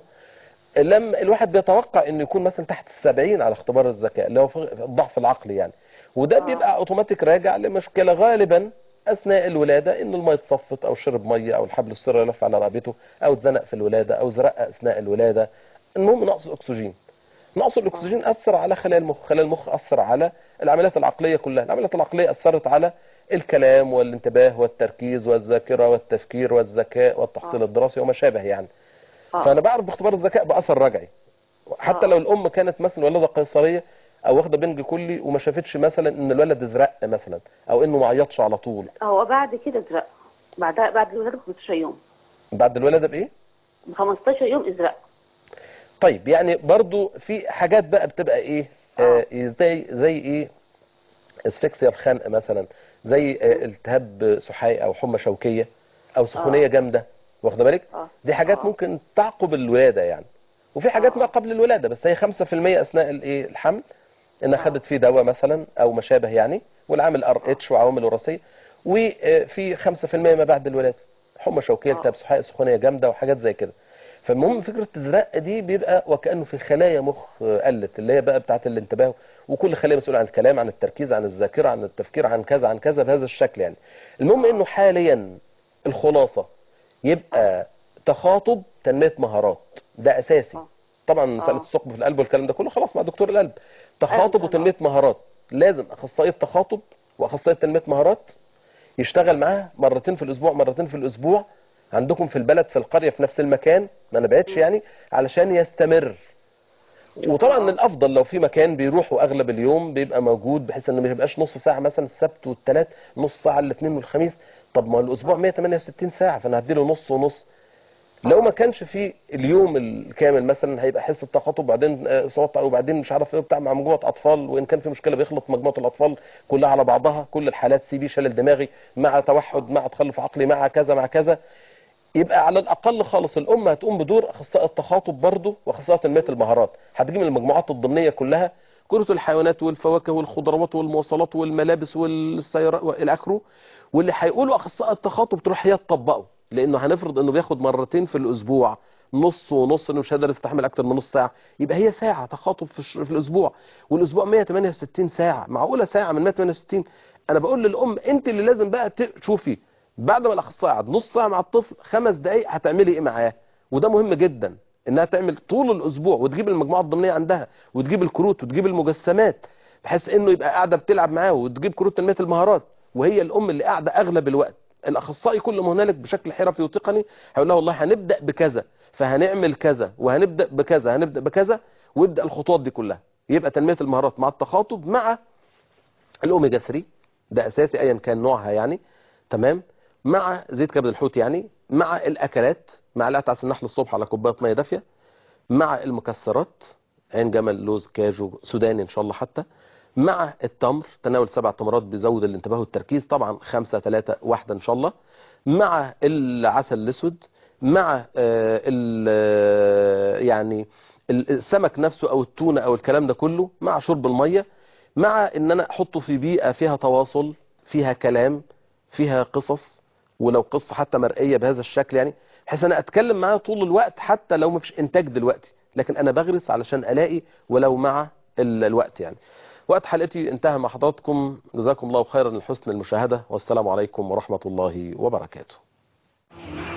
لما الواحد بيتوقع انه يكون مثلا تحت السبعين على اختبار الذكاء، اللي هو الضعف العقلي يعني، وده اه بيبقى اوتوماتيك راجع لمشكله غالبا اثناء الولاده، ان الميه اتصفت، او شرب ميه، او الحبل السري يلف على رقبته، او اتزنق في الولاده، او زرق اثناء الولاده. المهم نقص الاكسجين. نقص اه الاكسجين اثر على خلايا المخ، خلايا المخ اثر على العمليات العقليه كلها. العمليات العقليه اثرت على الكلام والانتباه والتركيز والذاكره والتفكير والذكاء اه والتحصيل الدراسي وما شابه يعني. اه فانا بعرف باختبار الذكاء باثر رجعي، حتى لو اه الام كانت مثلا ولاده قيصريه، او واخده بنج كلي وما شافتش مثلا ان الولد ازرق مثلا، او انه ما عيطش على طول. هو بعد كده ازرق، بعدها بعد الولادة ب خمستاشر يوم، بعد الولاده بايه؟ ب خمستاشر يوم ازرق. طيب، يعني برضو في حاجات بقى بتبقى ايه، اه آه زي زي ايه، اسفكسيا الخنق مثلا، زي آه التهاب سحائي، او حمى شوكيه، او سخونيه اه جامده، واخده بالك. اه دي حاجات اه ممكن تعقب الولاده يعني. وفي حاجات ما اه قبل الولاده، بس هي خمسة في المية اثناء الايه الحمل، انها اه خدت فيه دواء مثلا او ما شابه يعني، والعامل ار اه اتش وعوامل وراثيه. وفي خمسة في المية ما بعد الولاده، حمى شوكيه، اه التهاب سحائي، سخونيه جامده، وحاجات زي كده. فالمهم فكره الزرق دي بيبقى وكانه في خلايا مخ قلت، اللي هي بقى بتاعه الانتباه، وكل خليه مسؤوله عن الكلام، عن التركيز، عن الذاكره، عن التفكير، عن كذا عن كذا، بهذا الشكل يعني. المهم انه اه حاليا الخلاصه اه يبقى تخاطب، تنميه مهارات، ده اساسي. اه طبعا مساله اه الثقب في القلب والكلام ده كله خلاص مع دكتور القلب. ايوه تخاطب فاهمة. وتنميه مهارات، لازم اخصائي التخاطب واخصائي تنميه مهارات يشتغل معاه مرتين في الاسبوع، مرتين في الاسبوع، عندكم في البلد، في القريه، في نفس المكان، ما نبعدش مم. يعني، علشان يستمر. اه وطبعا اه الافضل لو في مكان بيروحوا اغلب اليوم بيبقى موجود، بحيث انه ما يبقاش نص ساعه مثلا السبت والثلاث، نص ساعه الاثنين والخميس. طب ما هو الاسبوع اه مية وتمانية وستين ساعه، فانا هديله نص ونص. لو ما اه كانش في اليوم الكامل مثلا، هيبقى حصه تخاطب، وبعدين آه، صوت، وبعدين مش عارف ايه بتاع مع مجموعه اطفال، وان كان في مشكله بيخلط مجموعه الاطفال كلها على بعضها، كل الحالات سي بي، شلل دماغي، مع توحد، اه مع تخلف عقلي، مع كذا مع كذا. يبقى على الاقل خالص الام هتقوم بدور اخصائي التخاطب برضه، واخصائي تنميه المهارات. هتجيب من المجموعات الضمنيه كلها، كرة الحيوانات والفواكه والخضروات والمواصلات والملابس والسيارات والى اخره، واللي هيقولوا اخصائي التخاطب تروح هي تطبقه، لانه هنفرض انه بياخد مرتين في الاسبوع، نص ونص، انه مش قادر يستحمل اكتر من نص ساعه، يبقى هي ساعه تخاطب في, الش... في الاسبوع، والاسبوع مية وتمانية وستين ساعه، معقوله ساعه من مية وتمانية وستين؟ انا بقول للام انت اللي لازم بقى تشوفي بعد ما الاخصائي قعد نص ساعه مع الطفل، خمس دقائق هتعملي ايه معاه. وده مهم جدا، انها تعمل طول الاسبوع، وتجيب المجموعه الضمنيه عندها، وتجيب الكروت، وتجيب المجسمات، بحيث انه يبقى قاعده بتلعب معاه، وتجيب كروت تنميه المهارات، وهي الام اللي قاعده اغلب الوقت. الاخصائي كل ما هنالك بشكل حرفي وتقني هيقول لها والله هنبدا بكذا، فهنعمل كذا، وهنبدا بكذا، هنبدا بكذا، ويبدا الخطوات دي كلها. يبقى تنميه المهارات مع التخاطب، مع الاوميجا ثلاثة، ده اساسي ايا كان نوعها يعني. تمام، مع زيت كبد الحوت يعني، مع الاكلات معلقه عسل نحل الصبح على كوبايه ميه دافيه، مع المكسرات عين جمل لوز كاجو سوداني ان شاء الله حتى، مع التمر تناول سبع تمرات بيزود الانتباه والتركيز، طبعا خمسة ثلاثة واحدة ان شاء الله، مع العسل الاسود، مع آه ال يعني السمك نفسه او التونة او الكلام ده كله، مع شرب المية، مع ان انا احطه في بيئة فيها تواصل، فيها كلام، فيها قصص، ولو قصة حتى مرئية بهذا الشكل يعني، بحيث انا اتكلم معاه طول الوقت حتى لو مفيش انتاج دلوقتي، لكن انا بغرس علشان الاقي ولو مع ال- الوقت يعني. وقت حلقتي انتهى مع حضراتكم، جزاكم الله خيرا لحسن المشاهدة، والسلام عليكم ورحمة الله وبركاته.